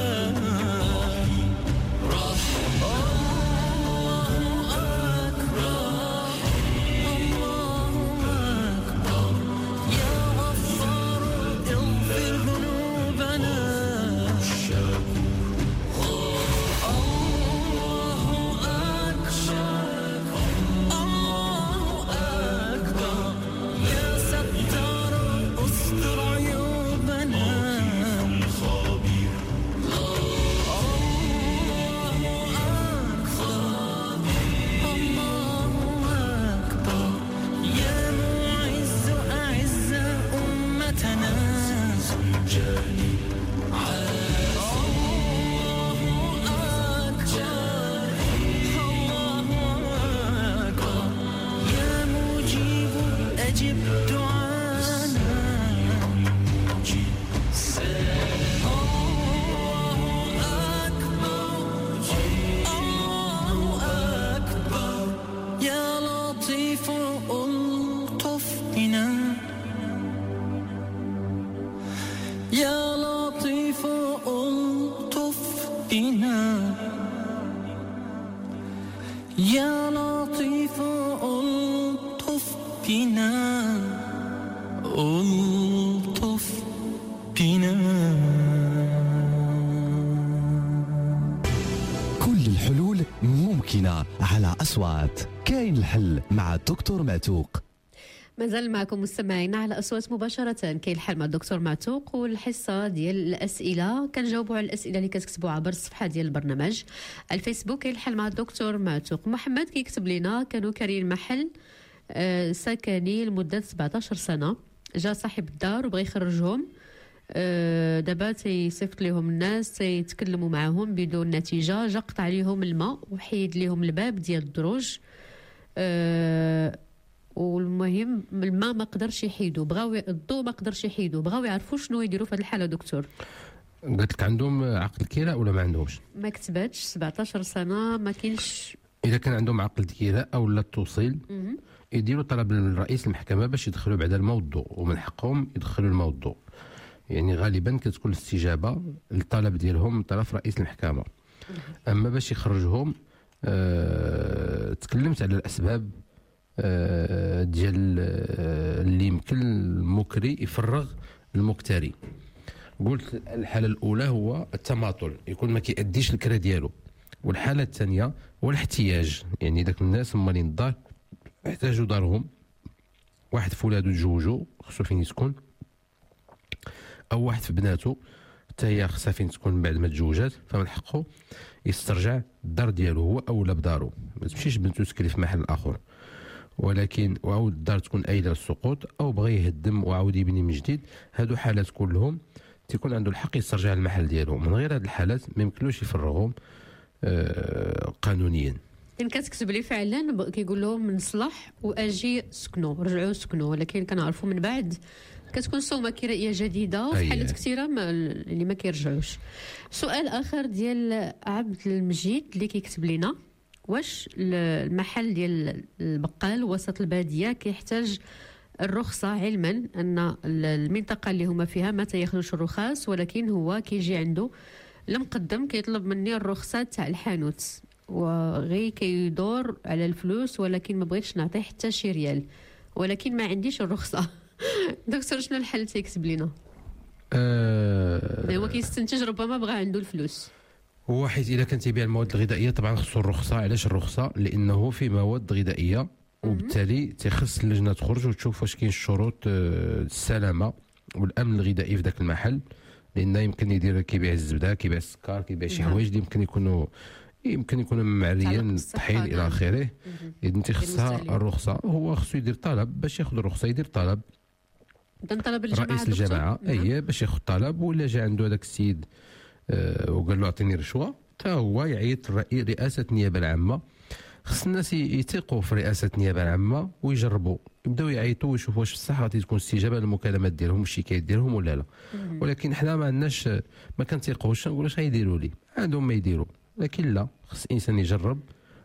أجب دعانا الله أكبر الله أكبر يا لطيف ألطف بنا يا لطيف ألطف بنا يا لطيف ألطف بنا ألطف بنا كل الحلول ممكنة على أصوات. كاين الحل مع الدكتور معتوق. مازال معكم مستمعينا على أصوات مباشرة. كاين الحل مع الدكتور معتوق والحصة ديال الأسئلة كنجاوبوا على الأسئلة اللي كتكتبوا عبر الصفحة ديال البرنامج الفيسبوك. كاين الحل مع الدكتور معتوق. محمد كيكتب لنا كانوا كارين محل آه سكني لمدة سبعطاش سنة، جا صاحب الدار وبغى يخرجهم. آه دابا تيصيفط لهم الناس تيتكلموا معهم بدون نتيجة، جا قطع عليهم الماء وحيد لهم الباب ديال الدروج. آه والمهم الماء ما قدرش يحيدو، بغاو الضوء ما قدرش يحيدو، بغاو يعرفوا شنو يديروا في هذه الحاله. دكتور قلت لك عندهم عقل كراء ولا ما عندهمش؟ ما كتباتش سبعطاش سنه، ما كاينش. اذا كان عندهم عقل كراء او لا التوصيل يديروا طلب للرئيس المحكمه باش يدخلوا بعد الماء والضوء، ومن حقهم يدخلوا الماء والضوء. يعني غالبا كتكون الاستجابه للطلب ديالهم من طرف رئيس المحكمه. اما باش يخرجهم أه... تكلمت على الاسباب أه... ديال أه... اللي يمكن المكري يفرغ المكتري. قلت الحاله الاولى هو التماطل، يكون ما كيأديش الكرا ديالو. والحاله الثانيه هو الاحتياج، يعني داك الناس مالين الدار احتاجوا دارهم، واحد في ولادو تزوجوا خصو فين يسكن، او واحد في بناته حتى هي خصها فين تكون بعد ما تزوجات، فمن حقه يسترجع الدار ديالو هو اولى بدارو. ما تمشيش بنتو تسكري في محل اخر، ولكن وعاود الدار تكون قايله للسقوط او بغى يهدم وعاود يبني من جديد، هادو حالات كلهم تيكون عنده الحق يسترجع المحل ديالو. من غير هاد الحالات ما يمكنلوش يفرغهم آه قانونيا. كان كتكتب لي فعلا كيقول لهم نصلح واجي سكنوا رجعوا سكنوا، ولكن كنعرفوا من بعد كتكون صومه كرائيه جديده وفي حالات كثيره ما اللي ما كيرجعوش. سؤال اخر ديال عبد المجيد اللي كيكتب لنا، واش المحل ديال البقال وسط الباديه كيحتاج الرخصه، علما ان المنطقه اللي هما فيها ما تياخذوش الرخص، ولكن هو كيجي عنده المقدم كيطلب مني الرخصه تاع الحانوت وغي كيدور على الفلوس، ولكن ما بغيتش نعطيه حتى شي ريال، ولكن ما عنديش الرخصه. دكتور شنو الحل تيكتب لنا؟ أه هو كيستنتج ربما بغى عنده الفلوس. هو حيت اذا كان تيبيع المواد الغذائيه طبعا خصو الرخصه. علاش الرخصه؟ لانه في مواد غذائيه وبالتالي تيخص اللجنه تخرج وتشوف واش كاين الشروط السلامه والامن الغذائي في ذاك المحل، لان يمكن يدير كيبيع الزبده، كيبيع السكر، كيبيع شي حوايج اللي يمكن يكونوا يمكن يكونوا معريين الطحين الى اخره. اذا تيخصها الرخصه، هو خصو يدير طلب باش ياخذ الرخصه، يدير طلب اذا طلب الجماعه رئيس الجماعه اي باش ياخذ طلب، ولا جا عنده هذاك السيد أه وقال له اعطيني رشوه، حتى هو يعيط رئاسه النيابه العامه. خص الناس يثيقوا في رئاسه النيابه العامه ويجربوا، يبداو يعيطوا ويشوفوا واش بصح غادي تكون استجابه للمكالمات ديالهم والشكايات ديالهم ولا لا. ولكن حنا ما عندناش ما كنثيقوش، نقول اش غيديروا لي، عندهم ما يديروا، لكن لا خص الانسان يجرب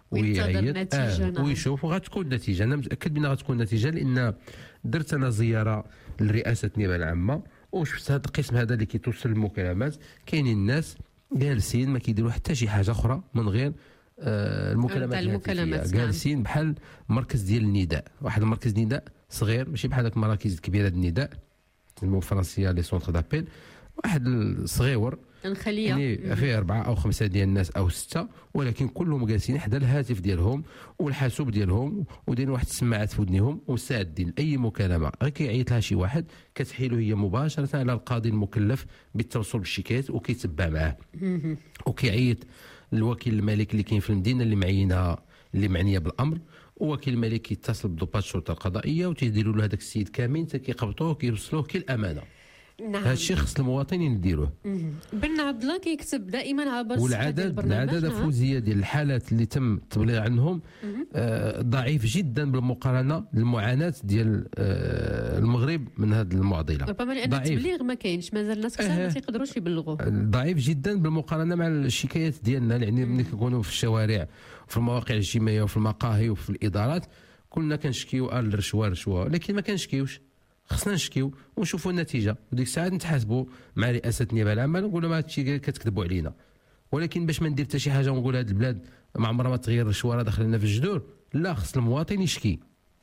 ويعيط آه ويشوف وغتكون النتيجه. انا متاكد بان غتكون النتيجه، لان درت انا زياره لرئاسه النيابه العامه وشفت هذا القسم هذا اللي كيتوصل المكالمات، كاينين الناس جالسين ما كيديروا حتى شي حاجه اخرى من غير آه المكالمات الهاتفيه، جالسين بحال مركز ديال النداء، واحد المركز نداء صغير ماشي بحال هذاك المراكز الكبيره ديال النداء بالفرنسيه لي سونتر دابيل، واحد صغيور الخليه يعني فيه أربعة أو خمسة ديال الناس أو ستة، ولكن كلهم جالسين حدا الهاتف ديالهم والحاسوب ديالهم ودايرين واحد السماعات في ودنهم ومستعدين أي مكالمة غير كيعيط لها شي واحد كتحيلو هي مباشرة على القاضي المكلف بالتوصل بالشكايات وكيتبع معاه وكيعيط الوكيل الملكي اللي كاين في المدينة اللي معينها اللي معنية بالأمر، ووكيل الملكي كيتصل بضباط الشرطة القضائية وتيديروا له هذاك السيد كامل حتى كيقبطوه وكيوصلوه كالأمانة. نعم. هذا الشيء خص المواطنين يديروه. بن عبد الله كيكتب دائما عبر والعدد العدد الفوزيه ديال الحالات اللي تم التبليغ عنهم آه ضعيف جدا بالمقارنه بالمعاناه ديال آه المغرب من هذه المعضله. ربما لان التبليغ ما كاينش، مازال الناس كثار ما تيقدروش يبلغوا. ضعيف جدا بالمقارنه مع الشكايات ديالنا، يعني ملي كنكونوا في الشوارع وفي المواقع الاجتماعيه وفي المقاهي وفي الادارات كلنا كنشكيو قال الرشوه رشوه، لكن ما كنشكيوش. خصنا نشكيو ونشوفوا النتيجه، وديك الساعه نتحاسبوا مع رئاسه النيابه العامه نقولوا ما هادشي كتكذبوا علينا. ولكن باش ما ندير حتى شي حاجه ونقول هاد البلاد ما عمرها ما تغير الرشوه راه داخل لنا في الجذور، لا خص المواطن يشكي.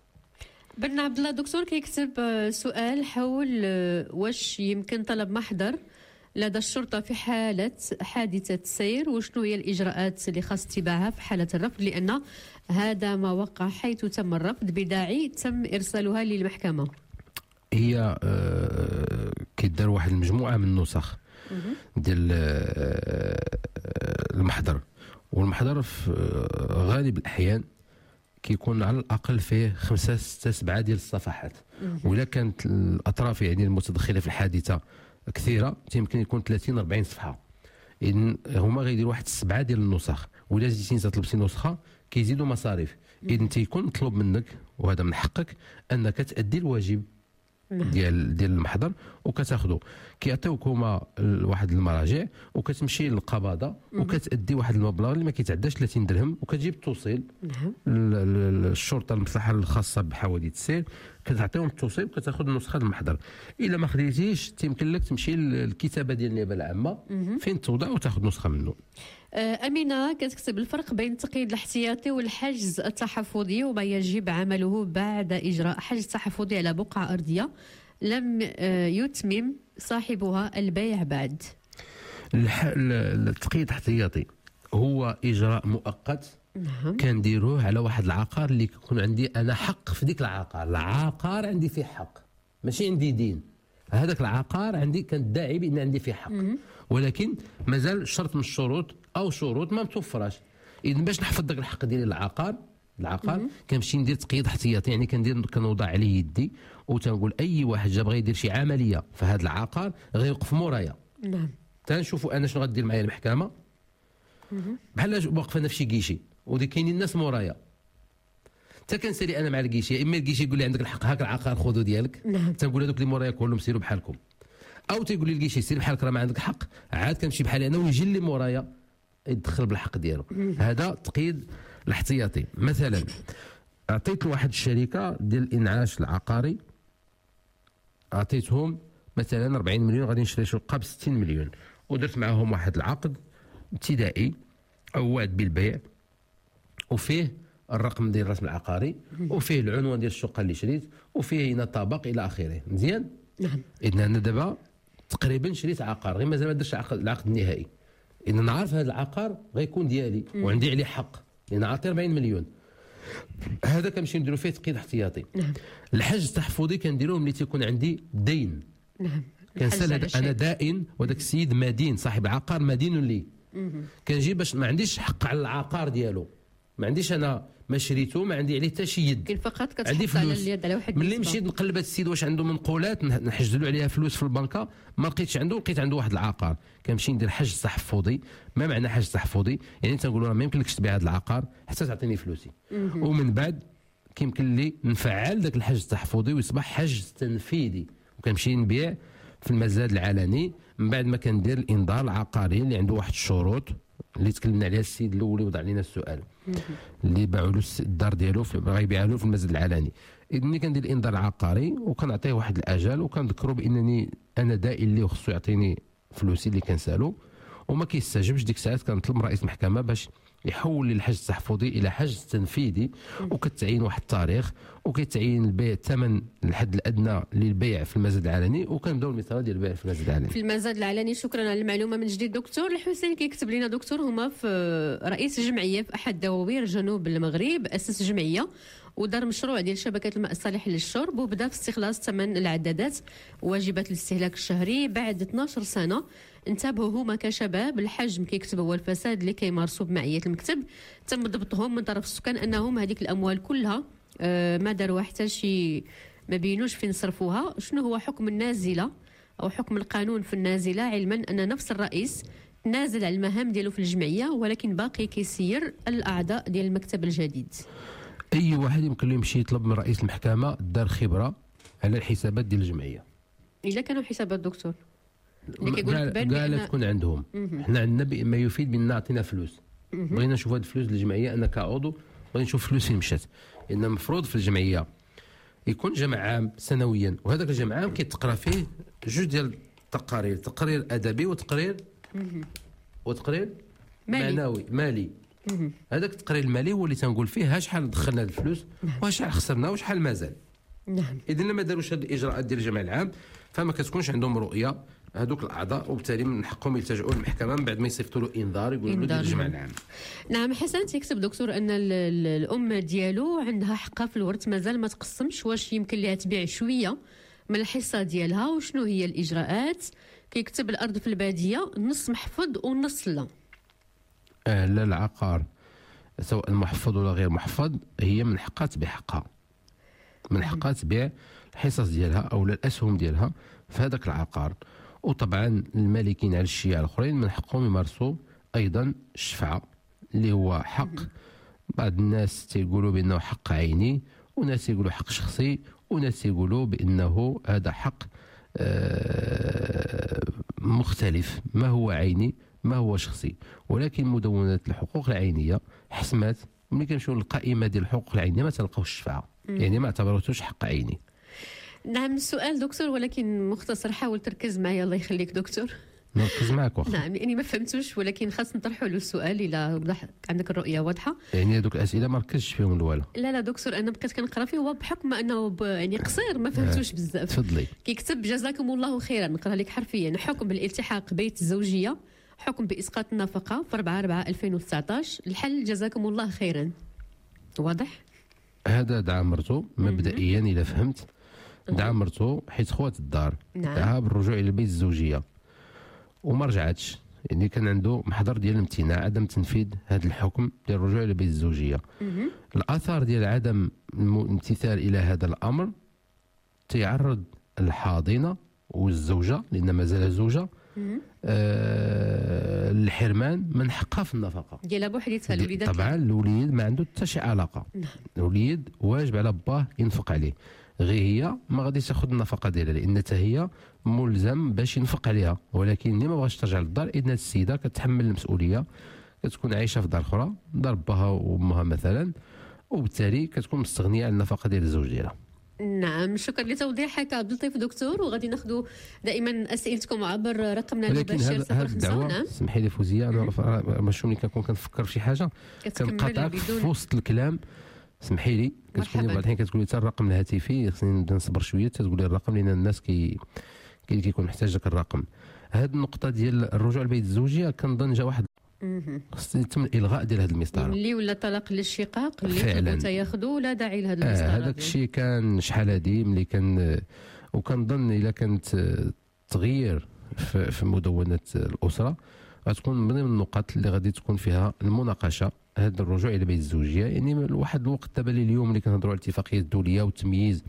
بن عبد الله دكتور كيكتب سؤال حول واش يمكن طلب محضر لدى الشرطه في حاله حادثه سير، وشنو هي الاجراءات اللي خاص اتباعها في حاله الرفض، لان هذا ما وقع حيث تم الرفض بداعي تم ارسالها للمحكمه. هي آه كيدار واحد المجموعه من النسخ ديال آه المحضر، والمحضر في آه غالب الاحيان كيكون على الاقل فيه خمسه سته سبعه ديال الصفحات، وإلا كانت الاطراف يعني المتدخله في الحادثه كثيره يمكن يكون ثلاثين أربعين صفحه. اذن هما غيديروا واحد السبعه ديال النسخ، ولا جيتي تطلب شي نسخه كيزيدوا مصاريف. اذن تيكون مطلوب منك وهذا من حقك انك تادي الواجب ديال ديال المحضر وكتاخذوا كيعطيوك هما واحد المراجع وكتمشي للقباضه وكتادي واحد المبلغ اللي ما كيتعداش ثلاثين درهم وكتجيب التوصيل الشرطه المصلحه الخاصه بحوادث السير كتعطيهم التوصيل وكتاخذ النسخه المحضر. الا ما خديتيش تيمكن لك تمشي للكتابه ديال النيابه العامه فين توضع وتاخذ نسخه منه. أمينة كتكتب الفرق بين التقييد الاحتياطي والحجز التحفظي وما يجب عمله بعد إجراء حجز تحفظي على بقعة أرضية لم يتمم صاحبها البيع بعد. التقييد الاحتياطي هو إجراء مؤقت نعم. كنديروه على واحد العقار اللي يكون عندي أنا حق في ديك العقار، العقار عندي فيه حق ماشي عندي دين، هذاك العقار عندي كندعي بأن عندي فيه حق، ولكن مازال شرط من الشروط او شروط ما متوفراش. اذا باش نحفظ داك الحق ديالي للعقار العقار كنمشي ندير تقييد احتياطي، يعني كندير كنوضع عليه يدي وتنقول اي واحد جا بغى يدير شي عمليه في هذا العقار غيوقف مورايا. نعم. تنشوفوا انا شنو غدير معايا المحكمه، بحال واقف انا في شي كيشي ودي كاينين الناس مورايا، حتى كنسالي انا مع الكيشي، اما الكيشي يقول لي عندك الحق هاك العقار خذوا ديالك، نعم. تنقول هذوك اللي مورايا كلهم سيروا بحالكم، او تيقول لي الكيشي سير بحالك راه ما عندك الحق، عاد كنمشي بحالي انا ويجي اللي مورايا يدخل بالحق ديالو. هذا تقييد الاحتياطي. مثلا اعطيت لواحد الشركه ديال الانعاش العقاري، اعطيتهم مثلا أربعين مليون غادي نشري شقه ب ستين مليون، ودرت معهم واحد العقد ابتدائي او وعد بالبيع وفيه الرقم ديال الرسم العقاري وفيه العنوان ديال الشقه اللي شريت وفيه هنا طابق الى اخره. مزيان. نعم. اذا انا دابا تقريبا شريت عقار، غير مازال ما درتش العقد النهائي. اذا نعرف هذا العقار غيكون ديالي وعندي عليه حق لان عاطي أربعين مليون. هذا كنمشي نديرو فيه تقييد احتياطي. نعم. الحجز التحفظي كنديروه ملي تيكون عندي دين. نعم. كنسال انا دائن وذاك السيد مدين، صاحب العقار مدين لي. كنجي باش ما عنديش حق على العقار ديالو، ما عنديش انا ما شريته، ما عندي عليه حتى شي يد، فقط عندي كتحط على فلوس. اليد على واحد ملي مشيت نقلب هذا السيد واش عنده منقولات نحجز له عليها فلوس في البنكه، ما لقيتش عنده، لقيت عنده واحد العقار، كنمشي ندير حجز تحفظي. ما معنى حجز تحفظي؟ يعني تنقول له ما يمكنلكش تبيع هذا العقار حتى تعطيني فلوسي، ومن بعد كيمكن لي نفعل ذاك الحجز التحفظي ويصبح حجز تنفيذي، وكنمشي نبيع في المزاد العلني من بعد ما كندير الانذار العقاري اللي عنده واحد الشروط اللي تكلمنا عليها السيد الاول اللي وضع لنا السؤال، اللي باعوا له الدار ديالو بغا يبيعها له في المزاد العلني. اذا ملي كندير الانذار العقاري وكنعطيه واحد الاجل وكنذكروا بانني انا دائن ليه وخصو يعطيني فلوسي اللي كنسالو، وما كيستجبش ديك الساعات كنطلب من رئيس المحكمه باش يحول لي الحجز التحفظي الى حجز تنفيذي، وكتعين واحد التاريخ وكيتعين البيع الثمن الحد الادنى للبيع في المزاد العلني، وكنبداو المثال ديال البيع في المزاد العلني. في المزاد العلني. شكرا على المعلومه من جديد دكتور الحسين. كيكتب لنا دكتور هما في رئيس جمعيه في احد دوائر جنوب المغرب، اسس جمعيه ودار مشروع ديال شبكه الماء الصالح للشرب، وبدا في استخلاص ثمن العدادات وواجبات الاستهلاك الشهري. بعد اثناش سنه انتبهوا هما كشباب الحجم كيكتب هو الفساد اللي كيمارسوا بمعيه المكتب، تم ضبطهم من طرف السكان انهم هذيك الاموال كلها آه ما داروا حتى شي، ما بينوش فين صرفوها. شنو هو حكم النازله او حكم القانون في النازله، علما ان نفس الرئيس نازل على المهام ديالو في الجمعيه ولكن باقي كيسير الاعضاء ديال المكتب الجديد. اي واحد يمكن له يمشي يطلب من رئيس المحكمه دار خبره على الحسابات ديال الجمعيه الا كانوا حسابات دكتور اللي كيقول لك بان قال تكون عندهم. حنا عندنا ما يفيد بان عطينا فلوس، بغينا نشوف هاد الفلوس للجمعيه انا كعضو بغينا نشوف فلوس فين مشات. ان المفروض في الجمعيه يكون جمع عام سنويا، وهذاك الجمع عام كيتقرا فيه جوج ديال التقارير، تقرير ادبي وتقرير وتقرير مالي. معنوي مالي. هذاك التقرير المالي هو اللي تنقول فيه ها شحال دخلنا الفلوس وشحال خسرنا وشحال مازال. نعم. اذا لما داروش هذه الاجراءات ديال الجمع العام فما كتكونش عندهم رؤيه هذوك الاعضاء، وبالتالي من حقهم يلتجؤوا للمحكمه من بعد ما يصيفطوا له انذار يقولوا له دير الجمع العام. نعم. حسن تيكتب دكتور ان ال ال الام ديالو عندها حقها في الورث مازال ما تقسمش، واش يمكن لها تبيع شويه من الحصه ديالها وشنو هي الاجراءات؟ كيكتب الارض في الباديه نص محفظ ونص لا. آه لا، العقار سواء محفظ ولا غير محفظ هي من حقها تبيع حقها، من حقها تبيع الحصص ديالها او الاسهم ديالها في هذاك العقار. وطبعا المالكين على الشيعة الاخرين من حقهم يمارسوا ايضا الشفعه اللي هو حق. بعض الناس تيقولوا بانه حق عيني، وناس يقولوا حق شخصي، وناس يقولوا بانه هذا حق مختلف، ما هو عيني ما هو شخصي. ولكن مدونة الحقوق العينية حسمات ملي كنمشيو للقائمة ديال الحقوق العينية ما تلقاوش الشفعة، يعني ما اعتبروتوش حق عيني. نعم. السؤال دكتور ولكن مختصر، حاول تركز معي الله يخليك دكتور. نركز معك واخا. نعم لاني ما فهمتوش ولكن خاص نطرحوا له السؤال الا وضح عندك الرؤيه واضحه. يعني هذوك الاسئله ما ركزتش فيهم الاولى. لا لا دكتور انا بقيت كنقرا فيه وبحكم انه يعني قصير ما فهمتوش بزاف. تفضلي. كيكتب جزاكم الله خيرا، نقرا لك حرفيا. حكم بالالتحاق بيت الزوجيه، حكم باسقاط النفقه في أربعة أربعة ألفين وتسعطاش. الحل جزاكم الله خيرا. واضح؟ هذا دعا مرته مبدئيا الى فهمت، دعا مرته حيت خوات الدار نعم. دعاها بالرجوع الى بيت الزوجيه وما رجعتش، يعني كان عنده محضر ديال امتناع عدم تنفيذ هذا الحكم ديال الرجوع الى بيت الزوجيه. الاثار ديال عدم الامتثال الى هذا الامر تيعرض الحاضنه والزوجه لان مازال زوجه آه الحرمان من حقها في النفقه ديالها بوحديتها. الوليدات طبعا الوليد ما عنده حتى شي علاقه. الوليد واجب على باه ينفق عليه، غير هي ما غاديش تاخذ النفقه ديالها لان حتى هي ملزم باش ينفق عليها، ولكن اللي ما بغاش ترجع للدار اذن السيده كتحمل المسؤوليه، كتكون عايشه في دار اخرى، دار باها وامها مثلا، وبالتالي كتكون مستغنيه عن النفقه ديال الزوج ديالها. نعم، شكرا لتوضيحك عبد اللطيف دكتور. وغادي ناخذوا دائما اسئلتكم عبر رقمنا المباشر صفر خمسة. نعم سمحي لي فوزيه، انا ماشي ملي كنكون كنفكر في شي حاجه كنقاطعك في وسط الكلام، سمحي لي. كتكوني بعض الحين كتقولي حتى الرقم الهاتفي خصني نبدا نصبر شويه تقولي الرقم لان الناس كي كي كيكون محتاج لك الرقم. هذه النقطه ديال الرجوع لبيت الزوجيه كنظن جا واحد خص يتم الالغاء ديال هذه المسطره اللي ولا طلاق للشقاق اللي كنتو تاخذوا لا داعي لهذا المسطره. هذاك آه الشيء كان شحال هادي ملي كان، وكنظن الا كانت تغيير في, في مدونه الاسره غتكون من ضمن النقاط اللي غادي تكون فيها المناقشه هذا الرجوع الى بيت الزوجيه. يعني واحد الوقت دابا اليوم اللي كنهضروا على الاتفاقيه الدوليه والتمييز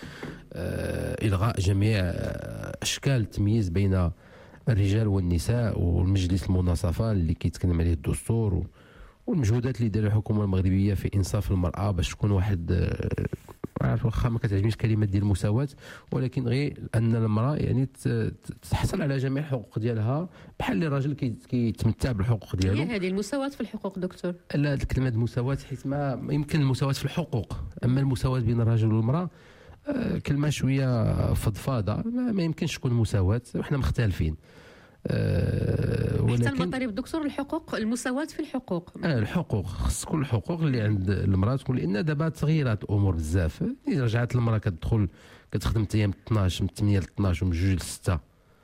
آه الغاء جميع اشكال التمييز بين الرجال والنساء والمجلس المناصفه اللي كيتكلم عليه الدستور والمجهودات اللي دار الحكومه المغربيه في انصاف المراه باش تكون واحد عارف واخا ما كتعجبنيش كلمه ديال المساواه، ولكن غير ان المراه يعني تحصل على جميع الحقوق ديالها بحال اللي الراجل كيتمتع بالحقوق ديالو. هي هذه المساواه في الحقوق دكتور؟ لا الكلمه المساواه حيت ما يمكن المساواه في الحقوق، اما المساواه بين الرجل والمراه آه كلمه شويه فضفاضه، ما, ما يمكنش تكون مساواه وحنا مختلفين. أه ولكن حتى المطالب دكتور الحقوق المساواة في الحقوق اه الحقوق خص كل الحقوق اللي عند المراه تكون، لان دابا تغيرات الامور بزاف. رجعت المراه كتدخل كتخدم حتى هي من اثناش من ثمانية ل اثناش ومن جوج ل ستة.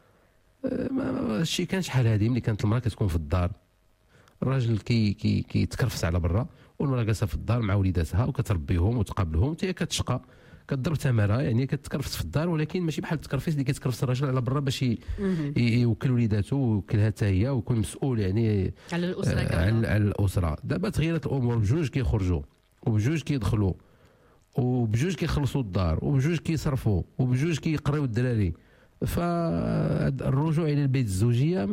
أه الشيء كان شحال هادي ملي كانت المراه كتكون في الدار الراجل كي كي كيتكرفس على برا والمراه جالسه في الدار مع وليداتها وكتربيهم وتقابلهم وهي كتشقى كضرب تماره، يعني كتكرفس في الدار ولكن ماشي بحال التكرفيس اللي كيتكرفس الراجل على برا باش يوكل وليداتو ويوكلها حتى هي ويكون مسؤول يعني على الاسره آه على, على الاسره. دابا تغيرت الامور، بجوج كيخرجوا وبجوج كيدخلوا وبجوج كيخلصوا الدار وبجوج كيصرفوا وبجوج كيقريو الدراري. فالرجوع الى البيت الزوجيه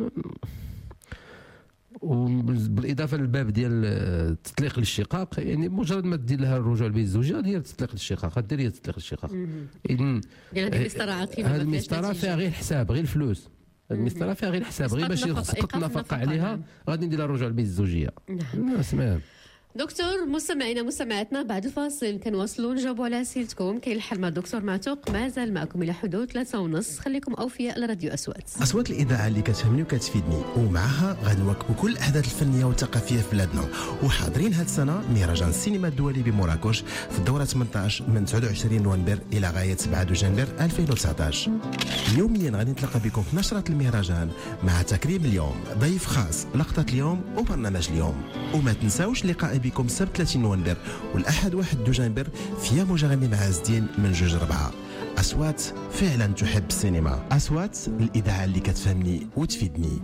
وبالاضافه للباب ديال التطليق للشقاق، يعني مجرد ما دير لها الرجوع لبيت الزوجيه ديال التطليق للشقاق غدير هي التطليق للشقاق. اذن هذه المسطره عاقيمه، هذه المسطره فيها غير الحساب غير الفلوس، هذه المسطره فيها غير الحساب غير باش يسقط النفقه عليها غادي ندير لها الرجوع لبيت الزوجيه. نعم سمعنا دكتور. مستمعينا مستمعاتنا بعد الفاصل كنواصلوا نجاوبوا على اسئلتكم. كاين الحل مع الدكتور معتوق مازال معكم الى حدود ثلاثة ونص. خليكم اوفياء لراديو اصوات اصوات الاذاعه اللي كتهمني وكتفيدني، ومعها غنواكبوا كل الاحداث الفنيه والثقافيه في بلادنا. وحاضرين هذه السنه مهرجان السينما الدولي بمراكش في الدوره ثمنطاش من تسعة وعشرين نوفمبر الى غايه سبعة دجنبر ألفين وتسعطاش. يوميا غادي نتلاقى بكم في نشره المهرجان مع تكريم اليوم، ضيف خاص، لقطه اليوم وبرنامج اليوم. وما تنساوش لقائي بكم السبت ثلاثين نوفمبر والاحد واحد دجنبر في موجة غني مع الزين من جوج ربعة. اصوات فعلا تحب السينما، اصوات الاذاعه اللي كتفهمني وتفيدني.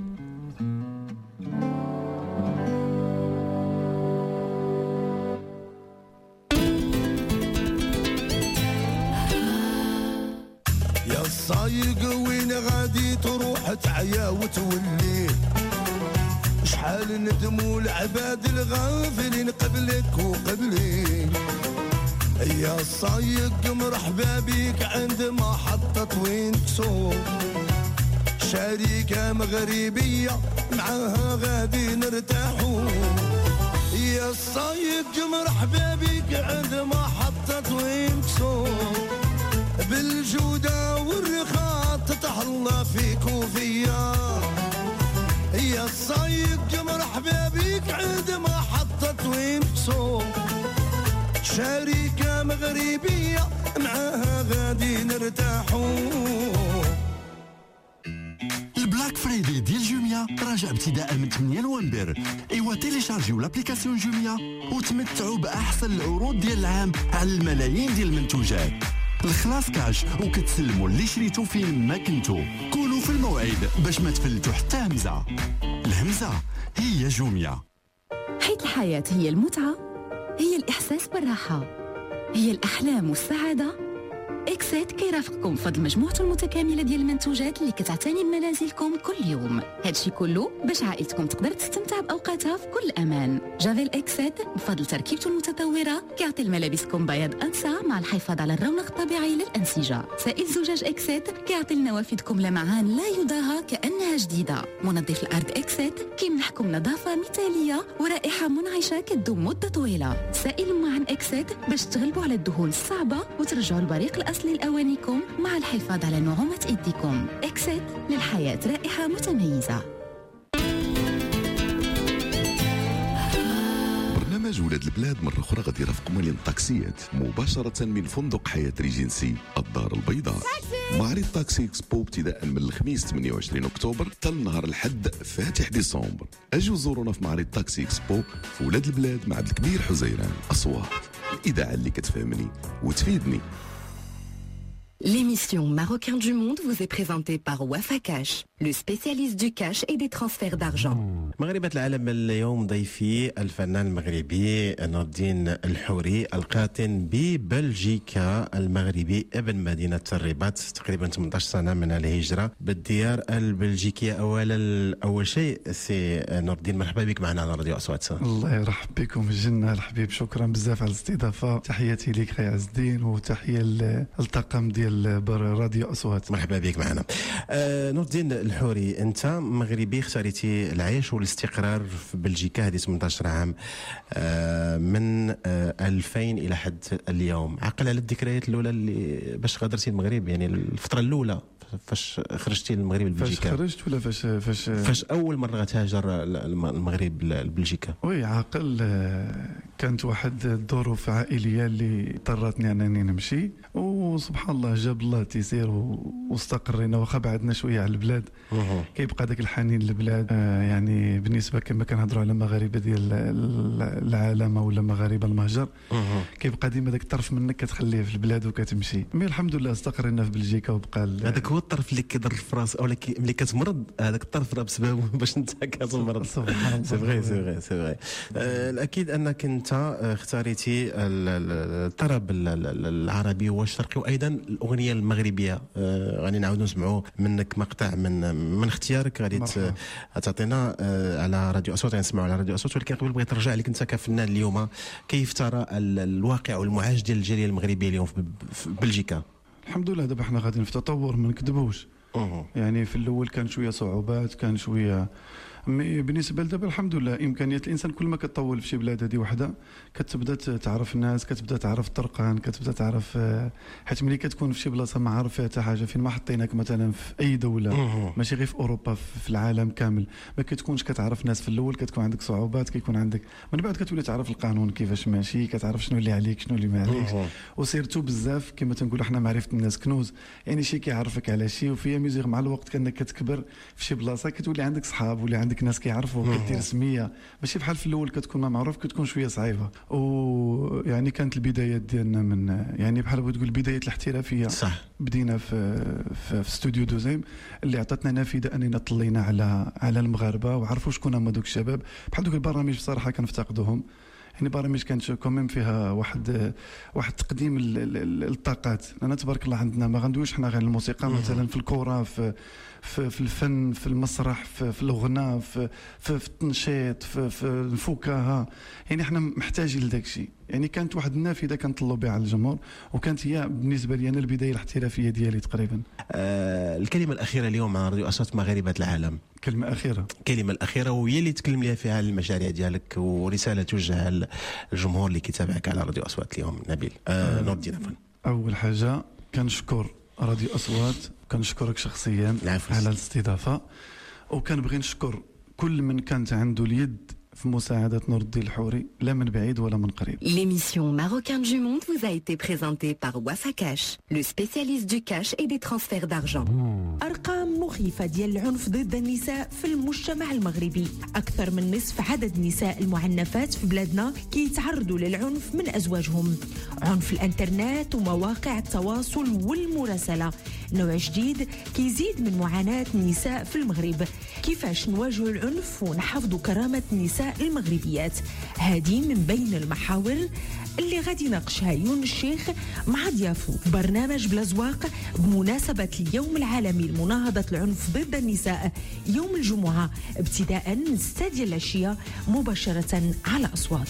يا الصايق وين غادي تروح تعيا وتولي، شحال ندموا العباد الغافلين قبلك وقبلي. يا الصايق مرحبا بيك عند محطة وين تسوق، شركة مغربية معاها غادي نرتاحوا. يا الصايق مرحبا بيك عند محطة وين تسوق، بالجودة والرخاء تتهلا فيك وفيا. يا الصايق مرحبا بيك عند محطة وين تسوق، شركة مغربية معاها غادي نرتاحوا. البلاك فرايدي ديال جوميا راجع ابتداء من ثمانية نوفمبر. ايوا تيليشارجيو لابليكاسيون جوميا وتمتعوا باحسن العروض ديال العام على الملايين ديال المنتوجات. الخلاص كاش وكتسلموا اللي شريتو فين ما كنتو. كونوا في الموعد باش ما تفلتوا حتى همزه. الهمزة هي جوميا. حيث الحياة هي المتعة، هي الإحساس بالراحة، هي الأحلام والسعادة. إكسات كيرافقكم فضل مجموعته المتكاملة ديال المنتوجات اللي كتعتني بمنازلكم كل يوم. هادشي كله باش عائلتكم تقدر تستمتع بأوقاتها في كل أمان. جافيل إكسات بفضل تركيبته المتطورة كيعطي لملابسكم بياض أنسع مع الحفاظ على الرونق الطبيعي للأنسجة. سائل زجاج إكسات كيعطي لنوافذكم لمعان لا يضاهى كأنها جديدة. منظف الأرض إكسات كيمنحكم نظافة مثالية ورائحة منعشة كتدوم مدة طويلة. سائل معن إكسات باش تغلبوا على الدهون الصعبة وترجعوا البريق الأصلي لأوانيكم مع الحفاظ على نعومة إيديكم. إكسات للحياة رائحة متميزة. برنامج ولاد البلاد مرة أخرى غادي يرافقكم مليون طاكسيات مباشرة من فندق حياة ريجنسي الدار البيضاء. معرض طاكسي اكسبو ابتداء من الخميس ثمانية وعشرين أكتوبر حتى النهار الحد فاتح ديسمبر. أجوا زورونا في معرض طاكسي اكسبو في ولاد البلاد مع عبد الكبير حزيران. أصوات الإذاعة اللي كتفهمني وتفيدني. L'émission Marocain du Monde vous est présentée par Wafa Cash, le spécialiste du cash et des transferts d'argent. مغربة العالم اليوم ضيفي الفنان المغربي نور الدين الحوري القاطن ببلجيكا المغربي ابن مدينة الرباط تقريبا ثمانية عشر سنة من الهجرة بالديار البلجيكية. أولا أول شيء سي نور الدين مرحبا بك معنا على راديو أصوات. الله يرحب بكم الجنة الحبيب، شكرا بزاف على الاستضافة. تحياتي لك خي عز الدين وتحية للطاقم ديال راديو أصوات. مرحبا بك معنا. آه نور الدين الحوري، أنت مغربي اختاريتي العيش والاستقرار في بلجيكا هذه ثمانية عشر عام آه من آه ألفين إلى حد اليوم. عقل على الذكريات الأولى اللي باش غادرتي المغرب، يعني الفترة الأولى فاش خرجتي للمغرب لبلجيكا. فاش خرجت ولا فاش فاش فاش أول مرة غتهاجر المغرب لبلجيكا؟ وي عاقل، كانت واحد الظروف عائلية اللي اضطرتني أنني نمشي، وسبحان الله جاب الله تيسير واستقرينا. واخا بعدنا شويه على البلاد كيبقى داك الحنين للبلاد. آه يعني بالنسبه كما كنهضروا على مغاربه ديال العالم ولا مغاربه المهجر كيبقى ديما داك الطرف منك كتخليه في البلاد وكتمشي. مي الحمد لله استقرينا في بلجيكا وبقى هذاك هو الطرف اللي كيضر في راس او ملي كتمرض، هذاك الطرف راه بسببه باش انت كتمرض. سبحان الله. سي فغي سي فغي سي فغي. الاكيد انك انت اختاريتي الطرب العربي والشرقي وايضا الاغنيه المغربيه. غادي نعاودوا نسمعوا منك مقطع من من اختيارك غادي تعطينا على راديو اصوات. نسمعوا على راديو اصوات، ولكن قبل بغيت نرجع لك انت كفنان اليوم، كيف ترى الواقع والمعاش ديال الجاليه المغربيه اليوم في بلجيكا؟ الحمد لله دابا حنا غاديين في تطور ما نكذبوش. يعني في الاول كان شويه صعوبات، كان شويه بالنسبه لدابا الحمد لله امكانيات الانسان كل ما كتطول في شي بلاد هذه وحده كتبدا تعرف الناس، كتبدا تعرف الطرقان، كتبدا تعرف. حيت ملي كتكون في شي بلاصه ما عارف فيها حتى حاجه، فين ما حطيناك مثلا في اي دوله ماشي غير في اوروبا، في العالم كامل ما كتكونش كتعرف ناس. في الاول كتكون عندك صعوبات، كيكون عندك من بعد كتولي تعرف القانون كيفاش ماشي، كتعرف شنو اللي عليك شنو اللي ما عليكش. وسيرتو بزاف كما تنقولوا حنا معرفه الناس كنوز، يعني شي كيعرفك على شي وفيها ميزيغ. مع الوقت كانك كتكبر في شي بلاصه كتولي عندك صحاب ولا عندك ناس كيعرفوا، كدير سميه ماشي بحال في الاول كتكون ما معروف، كتكون شويه صعيبه. ويعني كانت البدايات ديالنا من يعني بحال بغيت تقول البدايات الاحترافيه. صح. بدينا في في, في استوديو دوزيم اللي عطاتنا نافذه اننا طلينا على على المغاربه وعرفوا شكون هما دوك الشباب. بحال دوك البرامج بصراحه كنفتقدوهم، يعني برامج كانت كوميم فيها واحد واحد تقديم الطاقات. لان تبارك الله عندنا ما غندويش حنا غير الموسيقى، مثلا في الكوره، في في, في الفن، في المسرح، في, في الغناء، في, في, في التنشيط، في, في الفكاهه. يعني احنا محتاجين لذاك الشيء. يعني كانت واحد النافذه كنطلوا بها على الجمهور، وكانت هي بالنسبه لي انا البدايه الاحترافيه ديالي تقريبا. آه الكلمه الاخيره اليوم مع راديو اصوات مغاربه العالم. كلمه اخيره الكلمه الاخيره وهي اللي تكلم ليها فيها على المشاريع ديالك ورساله توجهها للجمهور اللي كيتابعك على راديو اصوات اليوم. نبيل آه نور الدين. اول حاجه كنشكر راديو اصوات، كنشكرك شخصيا على الاستضافه، وكنبغي نشكر كل من كانت عنده اليد في مساعدة نور الدين الحوري، لا من بعيد ولا من قريب. L'émission Marocain du Monde vous a été présentée par Wafa Cash, le spécialiste du cash et des transferts d'argent. أرقام مخيفة ديال العنف ضد النساء في المجتمع المغربي. أكثر من نصف عدد النساء المعنفات في بلادنا كيتعرضوا للعنف من أزواجهم. عنف الإنترنت ومواقع التواصل والمراسلة نوع جديد كيزيد من معاناة النساء في المغرب. كيفاش نواجهوا العنف ونحافظوا كرامة النساء المغربيات؟ هذه من بين المحاور اللي غادي يناقشها يون الشيخ مع ضيافه في برنامج بلازواق بمناسبة اليوم العالمي لمناهضة العنف ضد النساء يوم الجمعة ابتداء من ستة ديال العشية مباشرة على أصوات.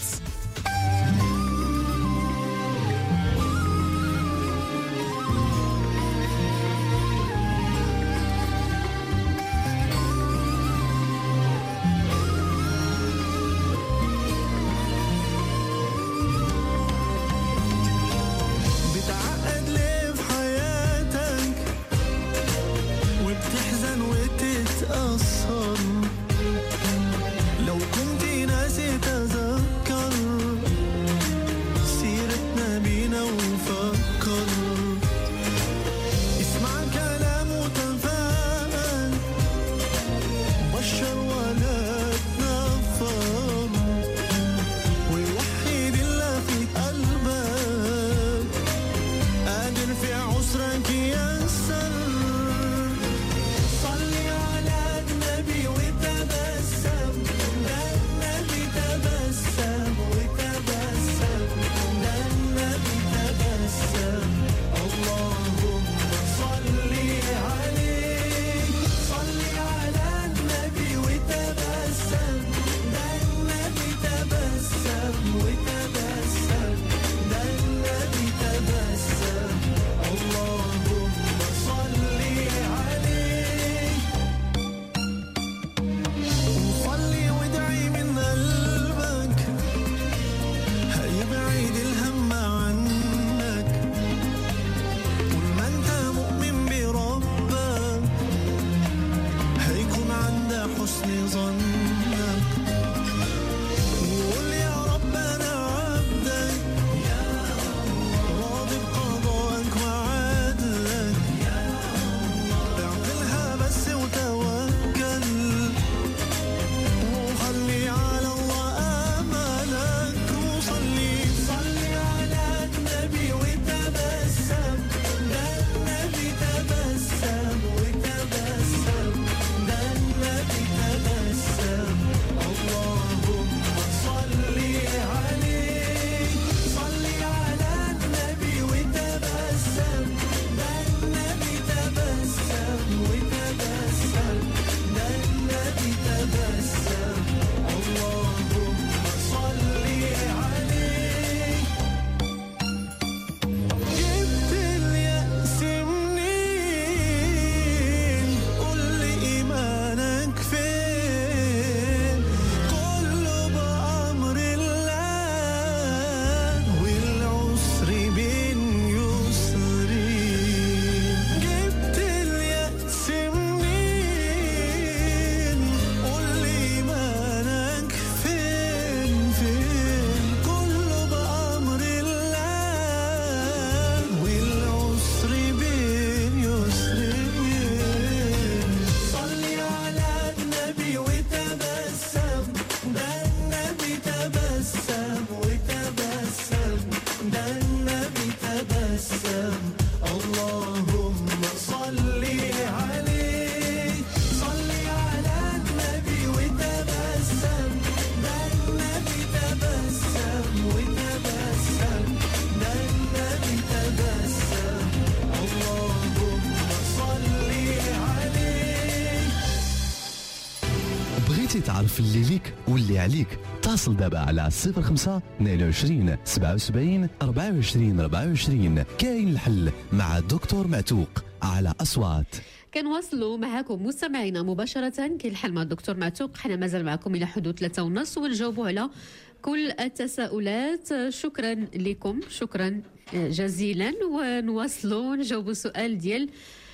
تعرف اللي ليك واللي عليك اتصل دابا على صفر خمسة اثنين وعشرين سبعة وسبعين أربعة وعشرين أربعة وعشرين. كاين الحل مع دكتور معتوق على أصوات. كنواصلوا معكم مستمعينا مباشرة. كاين الحل مع الدكتور معتوق. حنا مازال معكم إلى حدود ثلاثة ونص ونجاوبوا على كل التساؤلات. شكرا لكم، شكرا جزيلا. ونواصلوا نجاوبوا سؤال ديال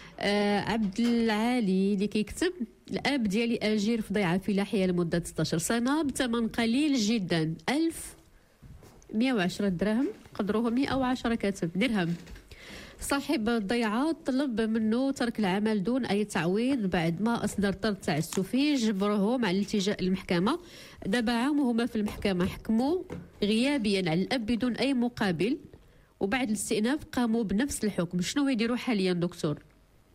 آه عبد العالي اللي كيكتب: الاب ديالي اجير في ضيعه فلاحيه لمده ستة عشر سنه بثمن قليل جدا، ألف ومئة وعشرة دراهم، قدروه مئة وعشرة كاتب درهم. صاحب الضيعه طلب منه ترك العمل دون اي تعويض بعد ما اصدر طرد تعسفي، جبرهم على الالتجاء للمحكمه. دابا عام وهما في المحكمه حكموا غيابيا على الاب بدون اي مقابل، وبعد الاستئناف قاموا بنفس الحكم. شنو يديروا حاليا دكتور؟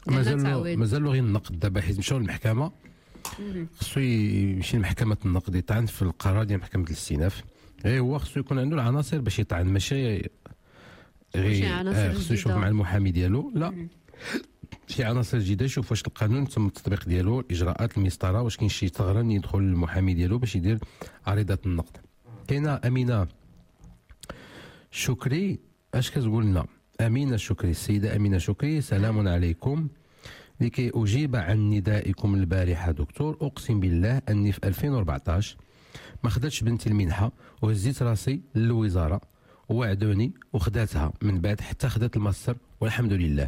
مازال مازال غير النقد دابا حيت مشاو للمحكمه خصو يمشي لمحكمه النقد يطعن في القرار ديال محكمه الاستئناف. غير هو خصو يكون عنده العناصر باش يطعن ماشي غير خصو يشوف مع المحامي ديالو لا شي عناصر جديده يشوف واش القانون تم التطبيق ديالو الاجراءات المسطره واش كاين شي ثغران يدخل للمحامي ديالو باش يدير عريضه النقد. كاينه امينه شكري اش كتقول لنا؟ امينه شكري السيده امينه شكري سلام عليكم. لكي اجيب عن ندائكم البارحه دكتور اقسم بالله اني في ألفين وأربعطاش ما خدتش بنتي المنحه وهزيت راسي للوزاره ووعدوني وخداتها من بعد حتى خدات الماستر والحمد لله.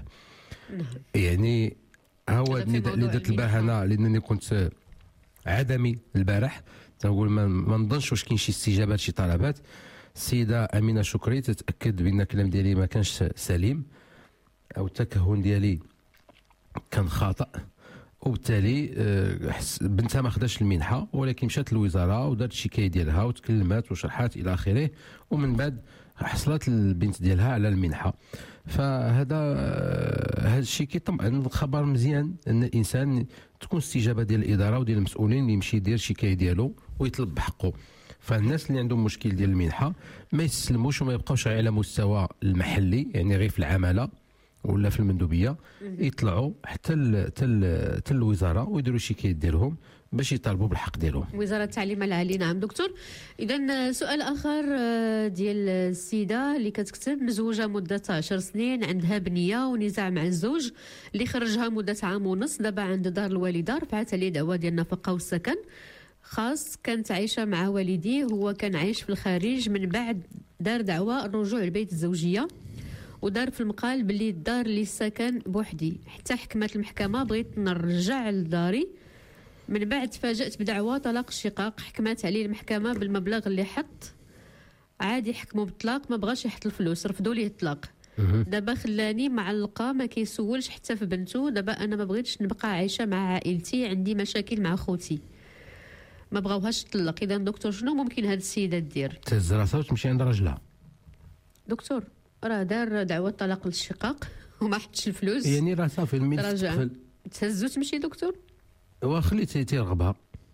يعني هو النداء اللي درت البارح انا لانني كنت عدمي البارح تنقول ما, ما نظنش واش كاين شي استجابات شي طلبات. السيده امينه شكري تتاكد بان الكلام ديالي ما كانش سليم او التكهن ديالي كان خاطئ وبالتالي بنتها ما خداش المنحه ولكن مشات للوزاره ودارت الشكايه ديالها وتكلمات وشرحات الى اخره ومن بعد حصلت البنت ديالها على المنحه. فهذا هذا الشيء كيطمئن الخبر مزيان ان الانسان تكون استجابه ديال الاداره وديال المسؤولين اللي يمشي يدير الشكايه ديالو ويطلب بحقه. فالناس اللي عندهم مشكل ديال المنحه ما يستسلموش وما يبقاوش على مستوى المحلي يعني غير في العماله ولا في المندوبيه يطلعوا حتى حتى الوزاره ويديروا شكايات ديالهم باش يطالبوا بالحق ديالهم. وزاره التعليم العالي. نعم دكتور. اذا سؤال اخر ديال السيده اللي كتكتب مزوجه مده عشر سنين عندها بنيه ونزاع مع الزوج اللي خرجها مده عام ونص دابا عند دار الوالده رفعت عليه دعوه ديال النفقه والسكن خاص كانت عايشه مع والديه هو كان عايش في الخارج من بعد دار دعوه الرجوع لبيت الزوجيه ودار في المقال باللي الدار اللي ساكن بوحدي حتى حكمت المحكمه بغيت نرجع لداري من بعد تفاجأت بدعوى طلاق الشقاق حكمت عليه المحكمه بالمبلغ اللي حط عادي حكموا بالطلاق ما بغاش يحط الفلوس رفضوا ليه الطلاق. دابا خلاني معلقه ما كيسولش حتى في بنته. دابا انا ما بغيتش نبقى عايشه مع عائلتي عندي مشاكل مع خوتي ما بغاوهاش تطلق. اذا دكتور شنو ممكن هاد السيده دير؟ تهز راسها وتمشي عند راجلها. دكتور راه دار دعوه طلاق للشقاق وما حطش الفلوس يعني راه صافي الميل ترجع تهزو تمشي دكتور وخلي تيرغبها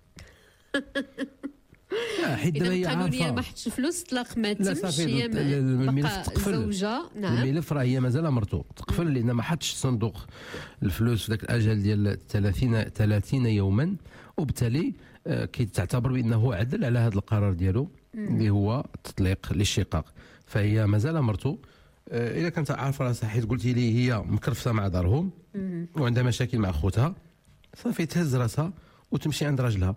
حيت دابا هي قانونيا ما حطش الفلوس طلاق ما تمش هي الملف تقفل زوجه. نعم الملف راه هي مازال مرتو تقفل لان ما حطش صندوق الفلوس في ذاك الاجل ديال ثلاثين ثلاثين يوما وبالتالي كيتعتبر بانه عدل على هذا القرار ديالو اللي هو تطليق للشقاق. فهي مازال مرتو الا كانت عارفه راسها حيت قلتي لي هي مكرفسه مع دارهم وعندها مشاكل مع خوتها صافي تهز راسها وتمشي عند راجلها.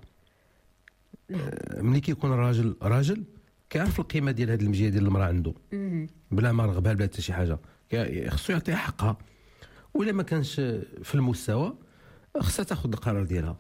ملي كيكون الراجل راجل كيعرف القيمه ديال هذه المجيه ديال المراه عنده بلا ما رغبها بلا حتى شي حاجه خصو يعطيها حقها ولا ما كانش في المستوى خصها تاخذ القرار ديالها.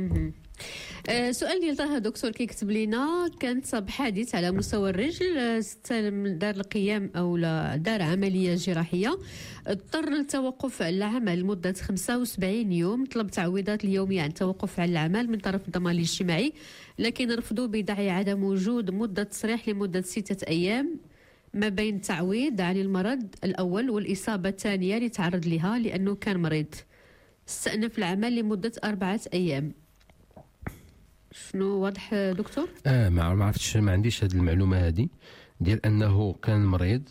أه سؤال ديال طه دكتور كيكتب لينا كانت بحادث على مستوى الرجل استلم دار القيام او دار عمليه جراحيه اضطر للتوقف عن العمل لمده خمسة وسبعين يوم طلب تعويضات اليوميه عن التوقف عن العمل من طرف الضمان الاجتماعي لكن رفضوا بداعي عدم وجود مده تصريح لمده ستة ايام ما بين التعويض عن المرض الاول والاصابه الثانيه اللي تعرض لها لانه كان مريض. استأنف العمل لمده اربعه ايام. شنو واضح دكتور؟ اه ما عرفتش ما عنديش هذه المعلومه هذه ديال انه كان مريض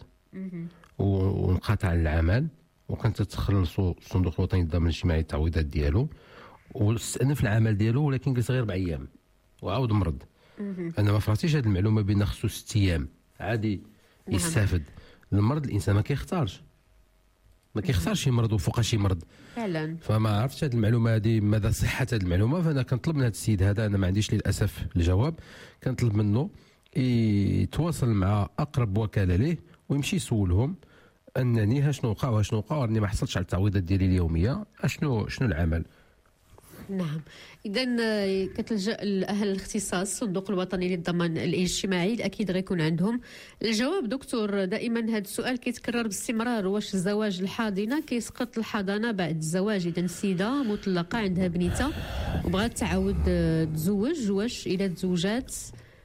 وانقطع العمل وكانت تخلصوا الصندوق الوطني للضمان الاجتماعي التعويضات ديالو واستأنف العمل ديالو ولكن جلس غير اربع ايام وعاود مرض. انا ما فرحتيش هذه المعلومه بان خصو ست ايام عادي يستافد. المرض الانسان ما كيختارش ما كيختارش يمرض وفوق شي مرض فعلا. فما عرفتش هذه المعلومه هذه ماذا صحه هذه المعلومه. فانا كنطلب من هذا السيد هذا انا ما عنديش للاسف الجواب كنطلب منه يتواصل مع اقرب وكاله ليه ويمشي يسولهم انني ها شنو وقع وها شنو وقع راني ما حصلتش على التعويضات ديالي اليوميه اشنو شنو العمل. نعم. إذا كتلجأ لأهل الاختصاص الصندوق الوطني للضمان الاجتماعي الأكيد غيكون عندهم الجواب. دكتور دائما هذا السؤال كيتكرر باستمرار واش الزواج الحاضنة كيسقط الحضانة بعد الزواج؟ إذا السيدة مطلقة عندها بنيتة وبغات تعاود تزوج واش إذا تزوجات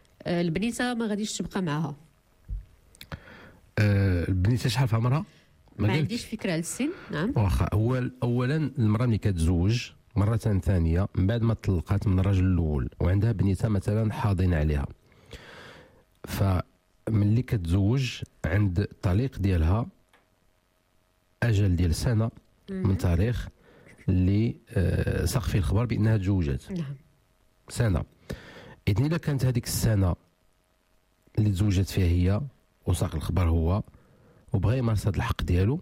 البنيتة ما غاديش تبقى معها؟ أه البنيتة شحال في عمرها؟ ما عنديش فكره على السن. نعم واخا اول اولا المراه ملي كتزوج مره ثانيه من بعد ما طلقات من الرجل الاول وعندها بنيتها مثلا حاضنه عليها، فملي كتزوج عند الطليق ديالها اجل ديال سنه من تاريخ اللي آه ساق فيه الخبر بانها تزوجت. نعم سنه. اذن اذا كانت هذيك السنه اللي تزوجت فيها هي وساق الخبر هو وبغى يمارس هذا الحق ديالو،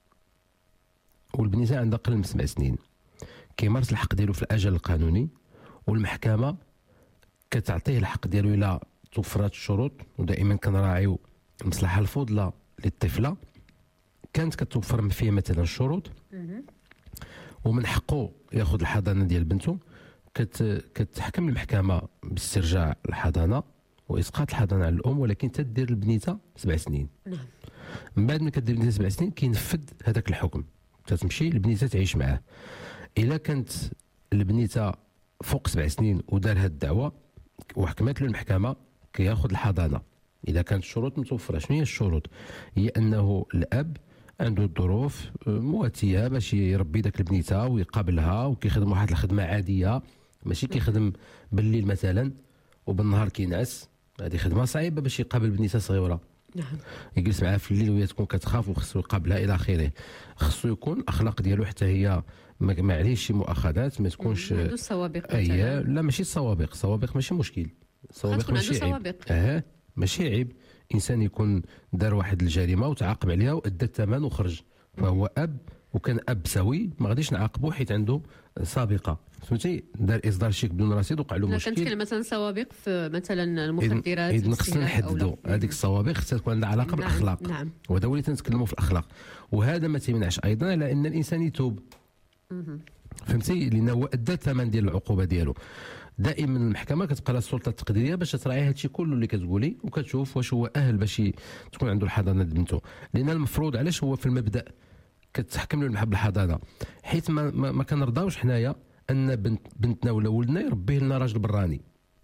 والبنيته عندها اقل من سبع سنين، كيمارس الحق ديالو في الاجل القانوني، والمحكمه كتعطيه الحق ديالو الى توفرات الشروط. ودائما كنراعيو المصلحه الفضلى للطفله، كانت كتوفر فيه مثلا الشروط ومن حقه ياخذ الحضانه ديال بنته، كت كتحكم المحكمه باسترجاع الحضانه واسقاط الحضانه على الام، ولكن تدير البنيته سبع سنين. نعم. من بعد ما كدير البنيته سبع سنين كينفذ هذاك الحكم، تتمشي البنيته تعيش معاه. الا كانت البنيته فوق سبع سنين ودار هذه الدعوه وحكمت له المحكمه كياخذ الحضانه. اذا كانت الشروط متوفره، شنو هي الشروط؟ هي انه الاب عنده الظروف مواتيه باش يربي داك البنيته ويقابلها، وكيخدم واحد الخدمه عاديه، ماشي كيخدم بالليل مثلا وبالنهار كينعس. هذه خدمه صعيبه باش يقابل بنيته صغيره. نعم. يجلس معها في الليل وهي تكون كتخاف وخصو يقابلها الى اخره. خصو يكون الاخلاق ديالو حتى هي ما عليهش شي مؤاخذات، ما تكونش عنده سوابق. اي لا ماشي السوابق، السوابق ماشي مشكل، السوابق ماشي عيب. اه ماشي عيب انسان يكون دار واحد الجريمه وتعاقب عليها وادى الثمن وخرج، فهو اب وكان اب سوي، ما غاديش نعاقبه حيت عنده سابقه، فهمتي؟ دار اصدار شيك بدون رصيد وقع له مشكل. كنتكلم مثلا سوابق في مثلا المخدرات. اذا خصنا نحددوا هذيك السوابق، خصها تكون عندها علاقه نعم. بالاخلاق. نعم. وهذا هو اللي تنتكلموا في الاخلاق، وهذا ما تيمنعش ايضا على ان الانسان يتوب. فهمتي؟ لان هو ادى الثمن ديال العقوبه ديالو. دائما المحكمه كتبقى لها السلطه التقديريه باش تراعي هادشي كله اللي كتقولي، وكتشوف واش هو اهل باش تكون عنده الحضانه بنته. لان المفروض علاش هو في المبدا كتحكم له بالحضانه، حيت ما, ما, ما كنرضاوش حنايا ان بنت بنتنا ولا ولدنا يربيه لنا راجل براني.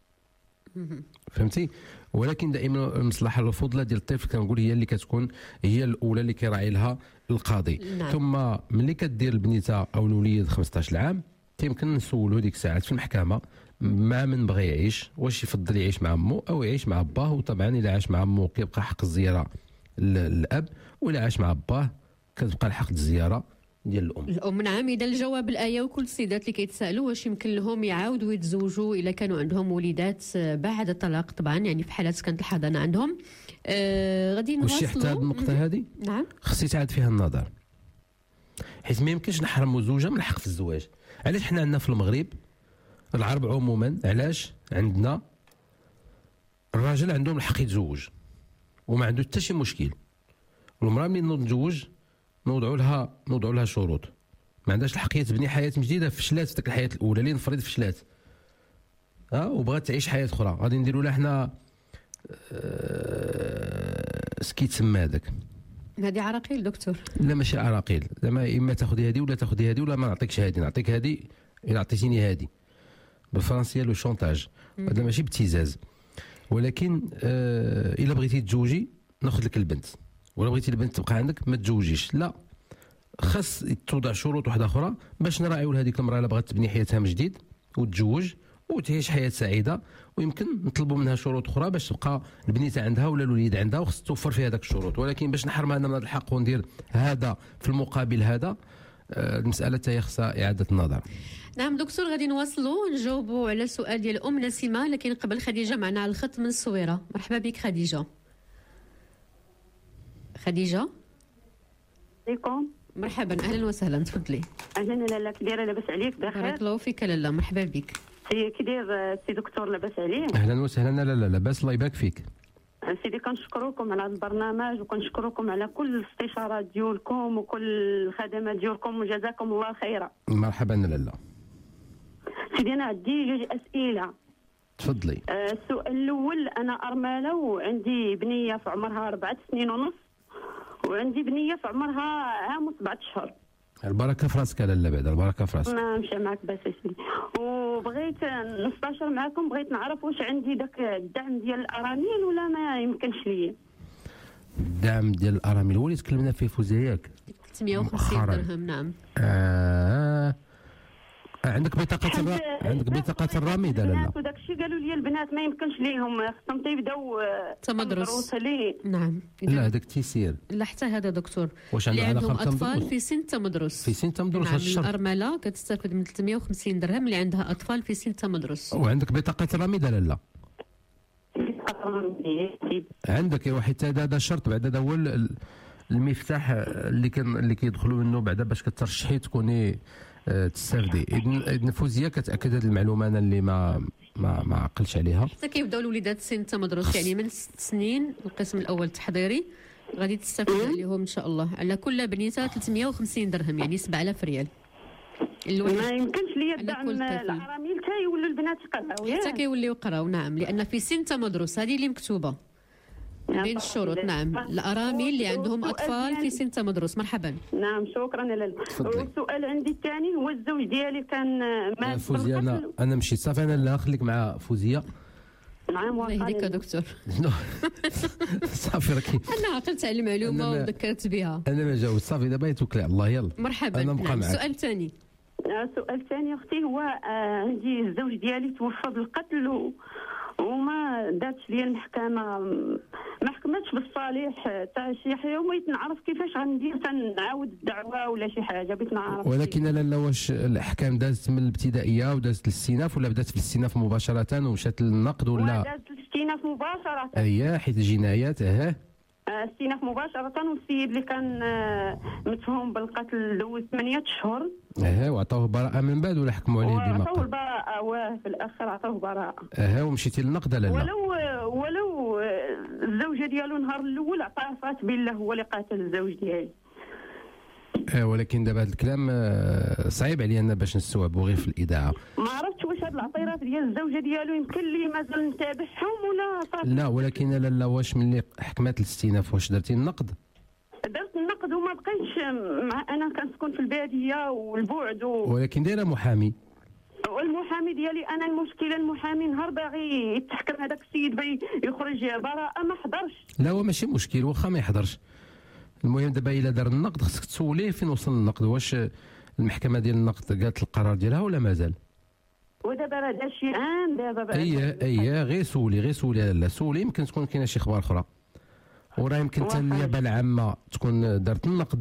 فهمتي؟ ولكن دائما المصلحه الفضلى ديال الطفل كنقول هي اللي كتكون هي الاولى اللي كيراعي لها القاضي. نعم. ثم ملي كدير البنيته او الوليد خمسطاش عام يمكن نسولو ديك الساعات في المحكمه مع من بغى يعيش، واش يفضل يعيش مع امه او يعيش مع باه. وطبعا الا عاش مع امه كيبقى حق الزياره للاب، والا عاش مع باه كتبقى الحق الزياره ديال الام. الام. نعم. اذا الجواب الايه، وكل السيدات اللي كيتسالوا واش يمكن لهم يعاودوا يتزوجوا الا كانوا عندهم وليدات بعد الطلاق، طبعا يعني في حالات كانت الحضانه عندهم. آه غادي نواصلوا. واش حتى هذه النقطه هذه نعم خصي تعاد فيها النظر، حيت ما يمكنش نحرموا الزوجه من الحق في الزواج. علاش حنا عندنا في المغرب العرب عموما، علاش عندنا الراجل عندهم الحق يتزوج وما عنده حتى شي مشكل، والمراه ملي نتزوج نوضعوا لها نوضعوا لها شروط، ما عندهاش الحق تبني حياه جديده، فشلات في ديك الحياه الاولى اللي نفرض فشلات، ها أه؟ وبغات تعيش حياه اخرى، غادي نديروا لها حنا أه... سكي تسمى هذاك. هذه عراقيل دكتور؟ لا ماشي عراقيل، زعما اما تاخذي هذه ولا تاخذي هذه، ولا ما نعطيكش هذه نعطيك هذه الا عطيتيني هذه. بالفرنسيه لو شونتاج، هذا ماشي ابتزاز. ولكن آه الا بغيتي تزوجي ناخذ لك البنت، ولا بغيتي البنت تبقى عندك ما تزوجيش. لا، خاص توضع شروط واحده اخرى باش نراعيو لهذيك المراه اللي بغات تبني حياتها من جديد وتزوج وتعيش حياه سعيده، ويمكن نطلبوا منها شروط اخرى باش تبقى البنيته عندها ولا الوليد عندها، وخص توفر فيها هذاك الشروط. ولكن باش نحرمها انا من هذا الحق وندير هذا في المقابل هذا، آه المساله هي خصها اعاده النظر. نعم دكتور، غادي نواصلوا نجاوبوا على السؤال ديال ام نسيمه، لكن قبل خديجه معنا على الخط من الصويره. مرحبا بك خديجه. خديجه عليكم. مرحبا، اهلا وسهلا، تفضلي. اهلا لاله كديره، لاباس عليك؟ بخير. بارك الله فيك لاله، مرحبا بك. سي كدير سي دكتور، لاباس عليك؟ اهلا وسهلا. لا لا لاباس، الله يبارك فيك. سيدي كنشكركم على هذا البرنامج، وكنشكركم على كل الاستشارات ديالكم وكل الخدمات ديالكم، وجزاكم الله خيرا. مرحبا لاله. سيدي انا عندي جوج اسئله. تفضلي. آه السؤال الاول، انا ارمله وعندي بنيه في عمرها اربعة سنين ونص، وعندي بنيه في عمرها عام وسبعة اشهر. البركه في راسك لاله، بعد البركه في راسك. ما مشى معك بس سيدي. وبغيت نستشر معكم، بغيت نعرف واش عندي داك الدعم ديال الارامل ولا ما يمكنش ليا. الدعم ديال الارامل هو اللي تكلمنا فيه فوزيه ياك ثلاثمية وخمسين مؤخراً. درهم نعم. آه. عندك بطاقه الر... عندك بطاقه الرامده لا لا البنات وداك الشيء قالوا لي البنات ما يمكنش ليهم خصهم تيبداو تمدرس. ليه. نعم. لا هذاك التيسير لا حتى هذا دكتور واش اللي عنده عندهم علاقه اطفال بالتمدرس؟ في سن تمدرس. في سن تمدرس نعم. هذا الشرط. الارمله كتستافد من ثلاثمية وخمسين درهم اللي عندها اطفال في سن تمدرس. وعندك بطاقه الرامده لا لا عندك ايوا حيت هذا هذا الشرط بعد هذا هو ال- المفتاح اللي كان اللي كيدخلوا منه بعدا باش كترشحي تكوني آه، تستافدي. اذن اذن فوزيه كتاكد هذه المعلومه انا اللي ما ما ما عقلتش عليها. حتى كيبداو الوليدات سن تمدرس يعني من ست سنين القسم الاول التحضيري غادي تستافد عليهم ان شاء الله على كل بنيته ثلاثمية وخمسين درهم يعني سبعة آلاف ريال. ما يمكنش ليا على الدعم كل طفل. العراميل تا يولوا البنات يقراو حتى كيوليو يقراو نعم لان في سن تمدرس هذه اللي مكتوبه بين الشروط. نعم الارامل اللي عندهم اطفال في سن تمدرس. مرحبا. نعم شكرا لالا. والسؤال عندي الثاني هو الزوج ديالي كان مات فوزيه انا انا مشيت صافي انا لا نخليك مع فوزيه. نعم الله يهديك يا دكتور. صافي راكي انا عقلت على المعلومه أنا ما- وذكرت بها. انا ما جاوبت صافي دابا يتوكل على الله يلا. مرحبا. انا نبقى نعم. معك. السؤال الثاني. السؤال الثاني اختي هو آه، عندي الزوج ديالي توفى بالقتل و... وما داتش لي المحكمه ما حكمتش بالصالح تاع شي حاجه وبغيت نعرف كيفاش غندير تنعاود الدعوه ولا شي حاجه بغيت نعرف. ولكن لالا واش الاحكام دازت من الابتدائيه ودازت للاستئناف ولا بدات في الاستئناف مباشره ومشات للنقد ولا؟ دازت الاستئناف مباشره. اييه حيت الجنايات اه آه، استئناف مباشره والسيد اللي كان آه، متهم بالقتل دوز ثمانية اشهر اه وعطوه براءه من بعد ولا حكموا عليه بما وعطوه قال؟ البراءه واه في الاخر عطوه براءه. اه ومشيتي للنقد لالا؟ ولو ولو الزوجه ديالو نهار الاول اعترفت بالله هو اللي قاتل الزوج ديالي. اه ولكن دابا هذا الكلام آه، صعيب عليا انا باش نستوعبوا غير في الاذاعه. ما عرفتش واش هاد الاعتراف ديال الزوجه ديالو يمكن لي مازال نتابعهم ولا صافي. لا ولكن لالا واش ملي حكمات الاستئناف واش درتي النقد؟ درت النقد وما بقيتش مع انا كنسكن في الباديه والبعد و... ولكن دايره محامي. والمحامي ديالي انا المشكله المحامي نهار باغي يتحكم هذاك السيد باغي يخرج براءه ما حضرش. لا هو ماشي مشكل واخا ما يحضرش. المهم دابا الا دار النقد خصك تسوليه فين وصل النقد واش المحكمه ديال النقد قالت القرار ديالها ولا مازال؟ ودابا راه دار شي عام دابا بقى. اييه اييه غير سولي غير سولي لا سولي يمكن تكون كاينه شي اخبار اخرى. وراه يمكن حتى النيابه العامه تكون دارت النقد.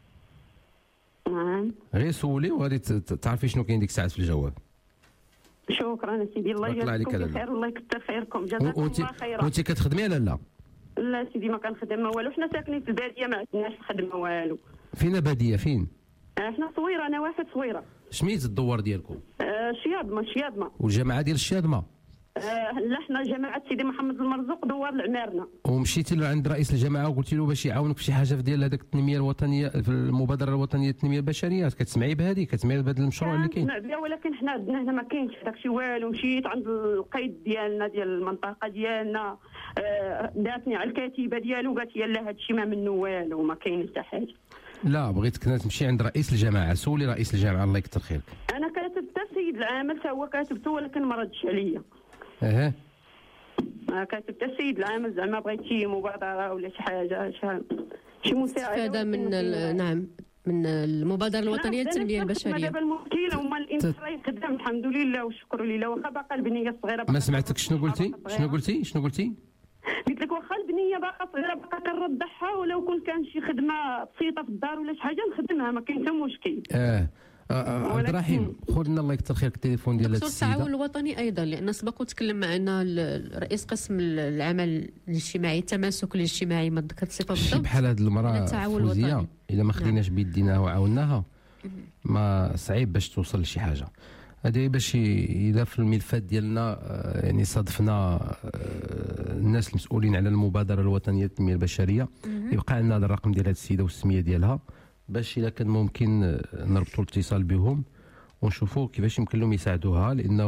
نعم. غير سولي وغادي ت- ت- تعرفي شنو كاين ديك الساعات في الجواب. شكرا سيدي الله بارك الله عليك يجازيكم لالا. بخير والله يكثر خيركم جزاكم وانت الله خيرا. وانت كتخدمي ولا لا؟ لا سيدي ما كنخدم ما والو حنا ساكنين في الباديه ما عندناش الخدمه والو. فين باديه فين؟ آه، حنا صويره انا واحد صويره. سميت الدوار ديالكم؟ آه، شياضمه شياضمه. والجماعه ديال الشياضمه؟ آه، لا حنا جماعه سيدي محمد المرزوق دوار العمارنه. ومشيتي لعند رئيس الجماعه وقلتي له باش يعاونك في شي حاجه في ديال هذاك التنميه الوطنيه في المبادره الوطنيه للتنميه البشريه كتسمعي بهذه كتسمعي بهذا المشروع اللي كاين؟ كنسمع بها ولكن حنا عندنا هنا ما كاينش داكشي والو. مشيت عند القيد ديالنا ديال المنطقه ديالنا آه، داتني على الكتيبه ديالو قالت لي لا هادشي ما منه والو ما كاين حتى حاجه. لا بغيتك تمشي عند رئيس الجماعه سولي رئيس الجامعه الله يكثر خيرك. انا كاتبت السيد العامل حتى هو كاتبته ولكن ما ردش عليا. اها آه، كاتبت السيد العامل زعما بغيت شي مبادره ولا شي حاجه شي- شي مساعده. هذا من ال- نعم من المبادره الوطنيه للتنميه البشريه. دابا المشكله هما الانسان راه يخدم الحمد لله والشكر لله واخا باقا البنيه الصغيره. ما سمعتك شنو قلتي؟ شنو قلتي؟ شنو قلتي؟ قلت لك واخا البنيه باقا صغيره باقا كنرضعها ولو كون كان شي خدمه بسيطه في الدار ولا شي حاجه نخدمها ما كاين حتى مشكل. اه آه، آه، عبد الرحيم خذ لنا الله يكثر خيرك التليفون ديال هذه دكتور التعاون السيده. الوطني ايضا لان سبق وتكلم معنا ال- رئيس قسم العمل الاجتماعي التماسك الاجتماعي ما ذكرت الصفه شي بالضبط. بحال هذه المراه التعاون فوزيه الوطني. الا ما خديناش بيدينا وعاوناها ما صعيب باش توصل لشي حاجه. هذه باش ي- اذا في الملفات ديالنا آه، يعني صادفنا آه، الناس المسؤولين على المبادره الوطنيه للتنميه البشريه مهم. يبقى عندنا هذا الرقم ديال هذه السيده والسميه ديالها باش اذا كان ممكن آه، نربطوا الاتصال بهم ونشوفوا كيفاش يمكن لهم يساعدوها لانه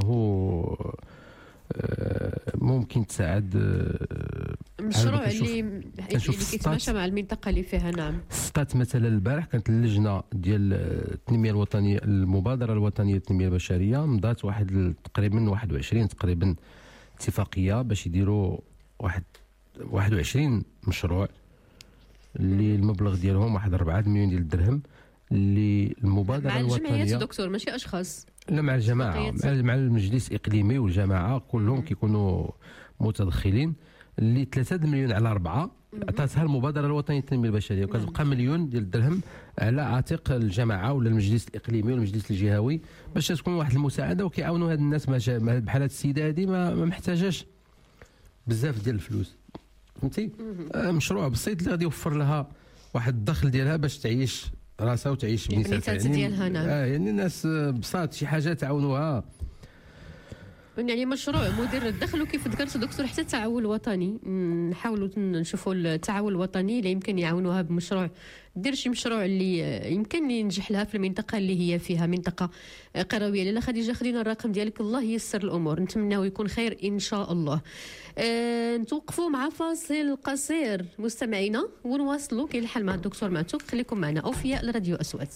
آه، ممكن تساعد آه، المشروع عاد كنشوف- اللي اللي كنشوف كيتماشى السطات. مع المنطقه اللي فيها. نعم سطات مثلا البارح كانت اللجنه ديال التنميه الوطنيه المبادره الوطنيه للتنميه البشريه مضات واحد ال- تقريبا واحد وعشرين تقريبا اتفاقيه باش يديروا واحد واحد وعشرين مشروع اللي المبلغ ديالهم واحد أربعة مليون ديال الدرهم، اللي المبادره مع الوطنيه الجمعيات دكتور ماشي اشخاص، لا مع الجماعه، مع, مع المجلس الاقليمي والجماعه كلهم كيكونوا متدخلين، اللي ثلاثة مليون على أربعة عطاتها المبادره الوطنيه للتنميه البشريه، وكتبقى مليون ديال الدرهم على عاتق الجماعه ولا المجلس الاقليمي ولا المجلس الجهوي باش تكون واحد المساعده وكيعاونوا هاد الناس. بحال هاد السيده هذه ما, ما محتاجاش بزاف ديال الفلوس، فهمتي؟ آه مشروع بسيط اللي غادي يوفر لها واحد الدخل ديالها باش تعيش راسها وتعيش بنيتها يعني ديالها. نعم. اه يعني الناس بساط شي حاجه تعاونوها، يعني مشروع مدير الدخل، وكيف ذكرت دكتور حتى التعاون الوطني، نحاولوا نشوفوا التعاون الوطني اللي يمكن يعاونوها بمشروع، دير شي مشروع اللي يمكن ينجح لها في المنطقه اللي هي فيها، منطقه قرويه. لاله خديجه خدينا الرقم ديالك، الله ييسر الامور، نتمناو يكون خير ان شاء الله. أه نتوقفوا مع فاصل قصير مستمعينا ونواصلوا كاين الحل مع الدكتور معتوق. خليكم معنا اوفياء لراديو أصوات.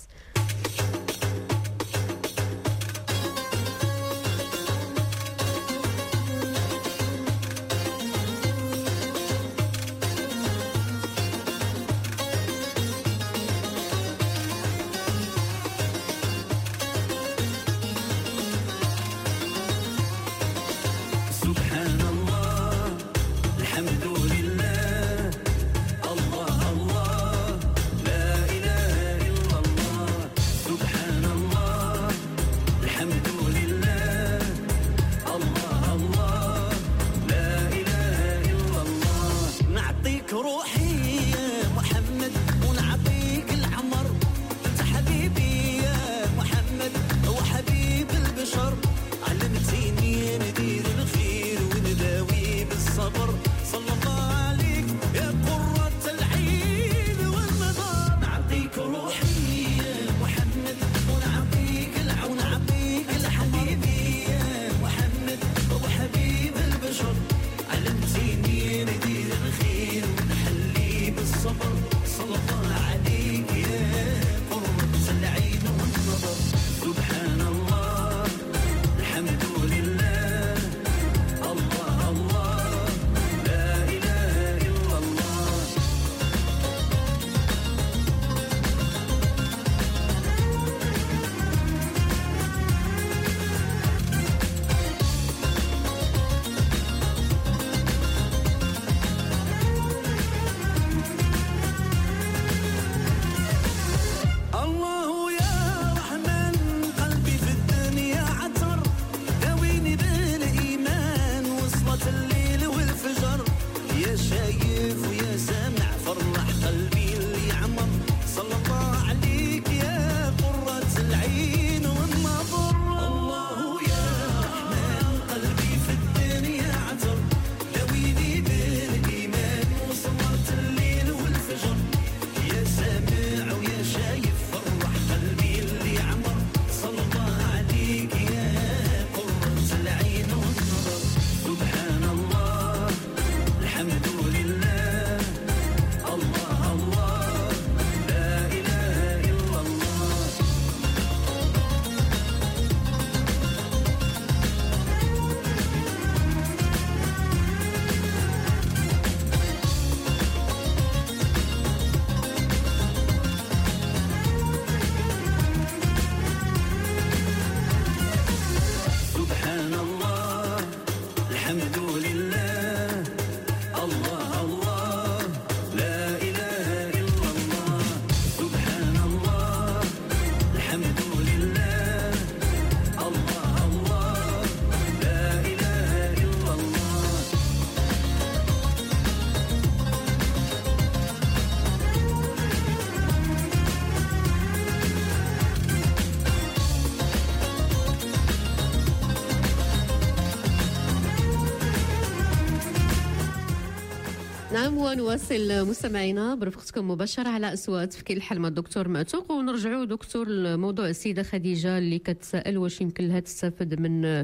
نعم، ونواصل مستمعينا برفقتكم مباشرة على أصوات في كل الحل مع الدكتور معتوق. ونرجعوا دكتور لموضوع السيدة خديجة اللي كتسأل واش يمكن لها تستافد من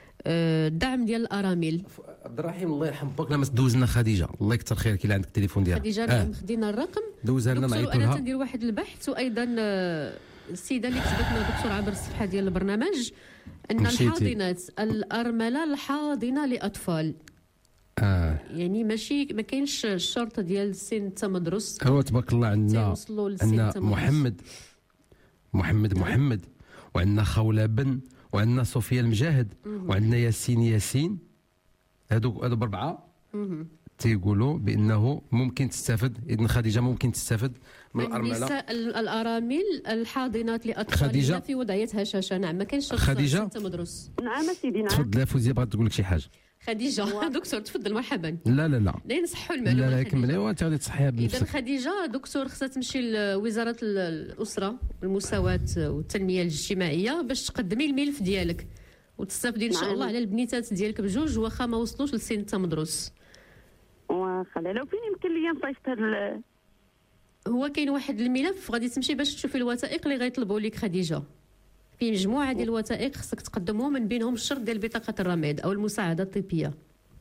الدعم ديال الأرامل. عبد الرحيم الله يرحم باك لما دوز لنا خديجة، الله يكثر خيرك إلا عندك التليفون ديالها. خديجة نعم آه. خدينا الرقم دوزها لنا نعيطوا لها. أنا تندير واحد البحث، وأيضا السيدة اللي كتبت لنا دكتور عبر الصفحة ديال البرنامج أن الحاضنات الأرملة الحاضنة لأطفال اه يعني ماشي ما كاينش الشرط ديال السن حتى مدرس. هو تبارك الله عندنا تيوصلوا للسن عندنا حتى مدرس. محمد محمد محمد وعندنا خوله بن وعندنا صوفيا المجاهد مهم. وعندنا ياسين ياسين. هادو هادو بربعه مهم. تيقولوا بانه ممكن تستافد، اذن خديجه ممكن تستافد من الارمله. النساء ال- الارامل الحاضنات لاطفالنا خديجة. في وضعيه هشاشه. نعم ما كاينش شرط خديجة. حتى مدرس. نعم سيدي نعم. تفضل يا فوزيه، بغات تقول لك شي حاجه. خديجه دكتور تفضل مرحبا. لا لا لا لا نصحوا لا المعلومه. لا كملي وانت غادي تصحيها اذا بنفسك. خديجه دكتور خصها تمشي لوزاره ال- الاسره والمساواه والتنميه الاجتماعيه باش تقدمي الملف ديالك وتستافدي ان شاء نعم. الله على البنيتات ديالك بجوج واخا ما وصلوش لسن حتى مدرس. واخا لو فين يمكن لي نصيفط هاد هو كاين واحد الملف غادي تمشي باش تشوفي الوثائق اللي غيطلبوا لك خديجه. في مجموعه ديال الوثائق خصك تقدمهم، من بينهم الشرط ديال بطاقه الرماد او المساعده الطبيه.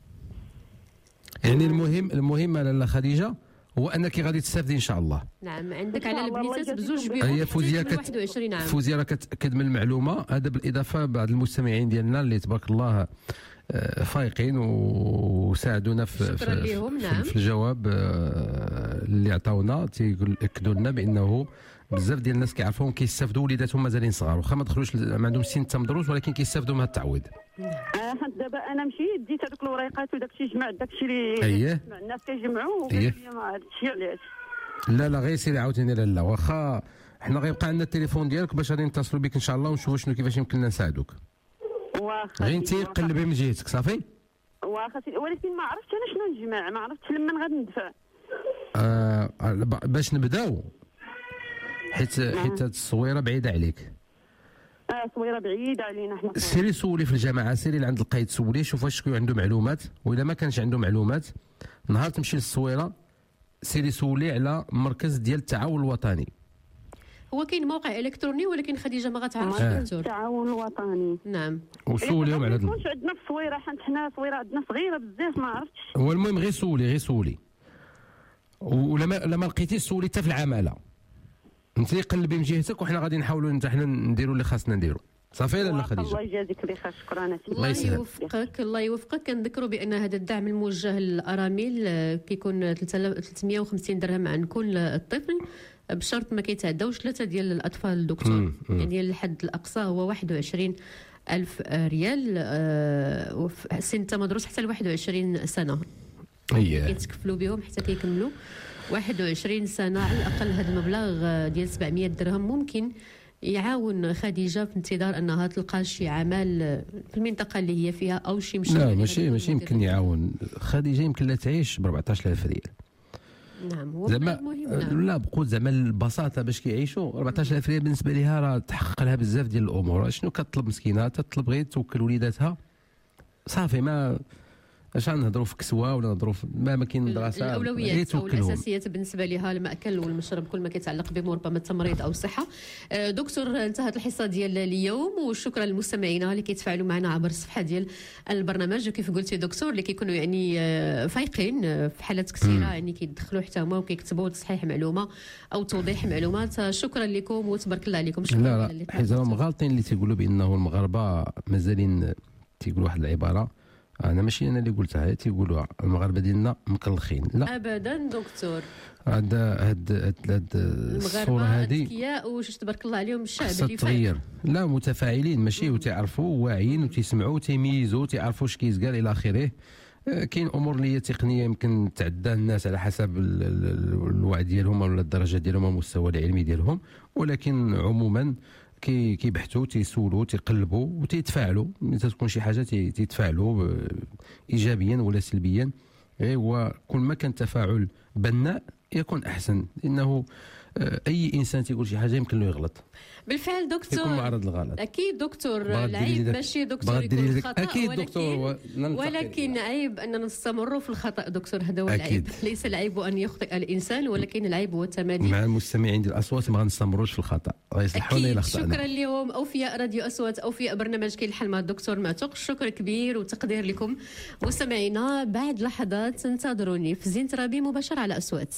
يعني المهم المهم لاله خديجه هو انك غادي تستافدي ان شاء الله. نعم عندك على الله الله البنيتات يجازيكم بزوج بخير. بيهم هي فوزيه حتى كت... واحد وعشرين عام. فوزيه راه كتاكد من المعلومه هذا، بالاضافه بعض المستمعين ديالنا اللي تبارك الله آه، فايقين وساعدونا في شكراً في, ليهم، في, نعم. في الجواب آه، اللي عطاونا. تيقول اكدوا لنا بانه بزاف ديال الناس كيعرفوهم كيستافدوا وليداتهم مازالين صغار واخا ما دخلوش ما عندهم سن حتى مدروس، ولكن كيستافدوا من هذا التعويض. اه حتى دابا انا مشيت ديت هذوك الوريقات وداك الشيء جمعت داك الشيء اللي أييه. مع الناس كيجمعوا أييه. وقال لي ما عرفتش علاش. لا لا غير سيري عاوتاني لالا، واخا حنا غيبقى عندنا التليفون ديالك باش غادي نتصلوا بك ان شاء الله ونشوفوا شنو كيفاش يمكن لنا نساعدوك. واخا غير انت قلبي من جهتك صافي. واخا سيدي، ولكن ما عرفتش انا شنو نجمع، ما عرفتش لمن غادي ندفع. آه باش نبداو حيت نعم. حيت هاد الصويره بعيده عليك. اه صويره بعيده علينا حنا. سيري سولي في الجامعه، سيري لعند القايد سولي شوف واش شكون عنده معلومات، واذا ما كانش عنده معلومات نهار تمشي للصويره سيري سولي على مركز ديال التعاون الوطني. هو كاين موقع الكتروني ولكن خديجه ما غتعرفش آه. دكتور. التعاون الوطني. نعم. وسوليهم على ما هاد يكونش عندنا في الصويره، حيت حنا صويره عندنا صغيره بزاف ما عرفتش. هو المهم غير سولي غير سولي ولا ما لا ما لقيتيش سولي حتى في العماله. انت قلبي من جهتك وحنا غادي نحاولوا انت حنا نديروا اللي خاصنا نديروا. صافي لاله خديجه. الله يجازيك بخير، شكرا سيدي. الله يسهل. يوفقك الله يوفقك. كنذكروا بان هذا الدعم الموجه للارامل آه، كيكون ثلاثمائة وخمسين درهم عن كل طفل بشرط ما كيتعداوش ثلاثه ديال الاطفال دكتور. مم، مم. يعني الحد الاقصى هو واحد وعشرين ألف ريال آه، وفي سن مدروس حتى ل واحد وعشرين سنه اييه كيتكفلوا بهم حتى كيكملوا واحد وعشرين سنه. على الاقل هذا المبلغ آه، ديال سبعمائة درهم ممكن يعاون خديجه في انتظار انها تلقى شي عمل آه، في المنطقه اللي هي فيها او شي مشروع. لا اللي ماشي غادي ماشي يكون يمكن يعاون خديجه، يمكن لا تعيش ب أربعطاش ألف ريال. نعم هو زعما مهم. آه، نعم. لا بقول زعما البساطه باش كيعيشوا أربعطاش ألف ريال بالنسبه لها راه تحقق لها بزاف ديال الامور. شنو كتطلب مسكينه؟ تطلب غير توكل وليداتها صافي. ما اش غنهضروا في كسوه ولا نهضروا في ما ما كاين دراسه غير الاولويات او توكلهم. الاساسيات بالنسبه لها الماكل والمشرب كل ما كيتعلق بهم ربما التمريض او الصحه. آه، دكتور انتهت الحصه ديال اليوم وشكرا للمستمعين اللي كيتفاعلوا معنا عبر الصفحه ديال البرنامج. وكيف قلتي دكتور اللي كيكونوا يعني آه، فايقين آه، في حالات كثيره يعني كيدخلوا حتى هما وكيكتبوا تصحيح معلومه او توضيح معلومات. آه، شكرا لكم وتبارك الله عليكم. شكرا لا على لا اللقاء. حيت راهم غالطين اللي تيقولوا بانه المغاربه مازالين تيقولوا واحد العباره، انا ماشي انا اللي قلتها، تيقولوا المغاربه ديالنا مكلخين. لا ابدا دكتور. هذا هاد هاد هاد الصوره المغاربه هذه اذكياء وش تبارك الله عليهم الشعب خاصها اللي فايق. تغير. لا متفاعلين ماشي وتعرفوا واعيين وتسمعوا وتيميزوا وتعرفوا اش كيتقال الى اخره. آه، كاين امور اللي هي تقنيه يمكن تعدى الناس على حسب ال- ال- الوعي ديالهم ولا الدرجه ديالهم والمستوى العلمي ديالهم، ولكن عموما كي كيبحثوا تيسولوا تيقلبوا وتيتفاعلوا. ملي تكون شي حاجه تي- تيتفاعلوا آه، ايجابيا ولا سلبيا. ايوا كل ما كان تفاعل بناء يكون احسن، لانه آه، اي انسان تيقول شي حاجه يمكن له يغلط، بالفعل دكتور. يكون معرض للغلط. اكيد دكتور بغا ديري العيب داك- ماشي دكتور بغا ديري يكون داك- خطا أكيد ولكن دكتور، و- نلتقي. ولكن عيب اننا نستمروا في الخطا دكتور. هذا هو العيب. أكيد. ليس العيب ان يخطئ الانسان ولكن العيب هو التمادي. مع المستمعين ديال الاصوات ما غنستمروش في الخطا، غيصلحونا أكيد. الى خطانا. شكرا لهم اوفياء راديو اصوات اوفياء برنامج كاين الحل مع الدكتور معتوق. شكر كبير وتقدير لكم مستمعينا. بعد لحظات انتظروني في زين ترابي مباشر على اصوات.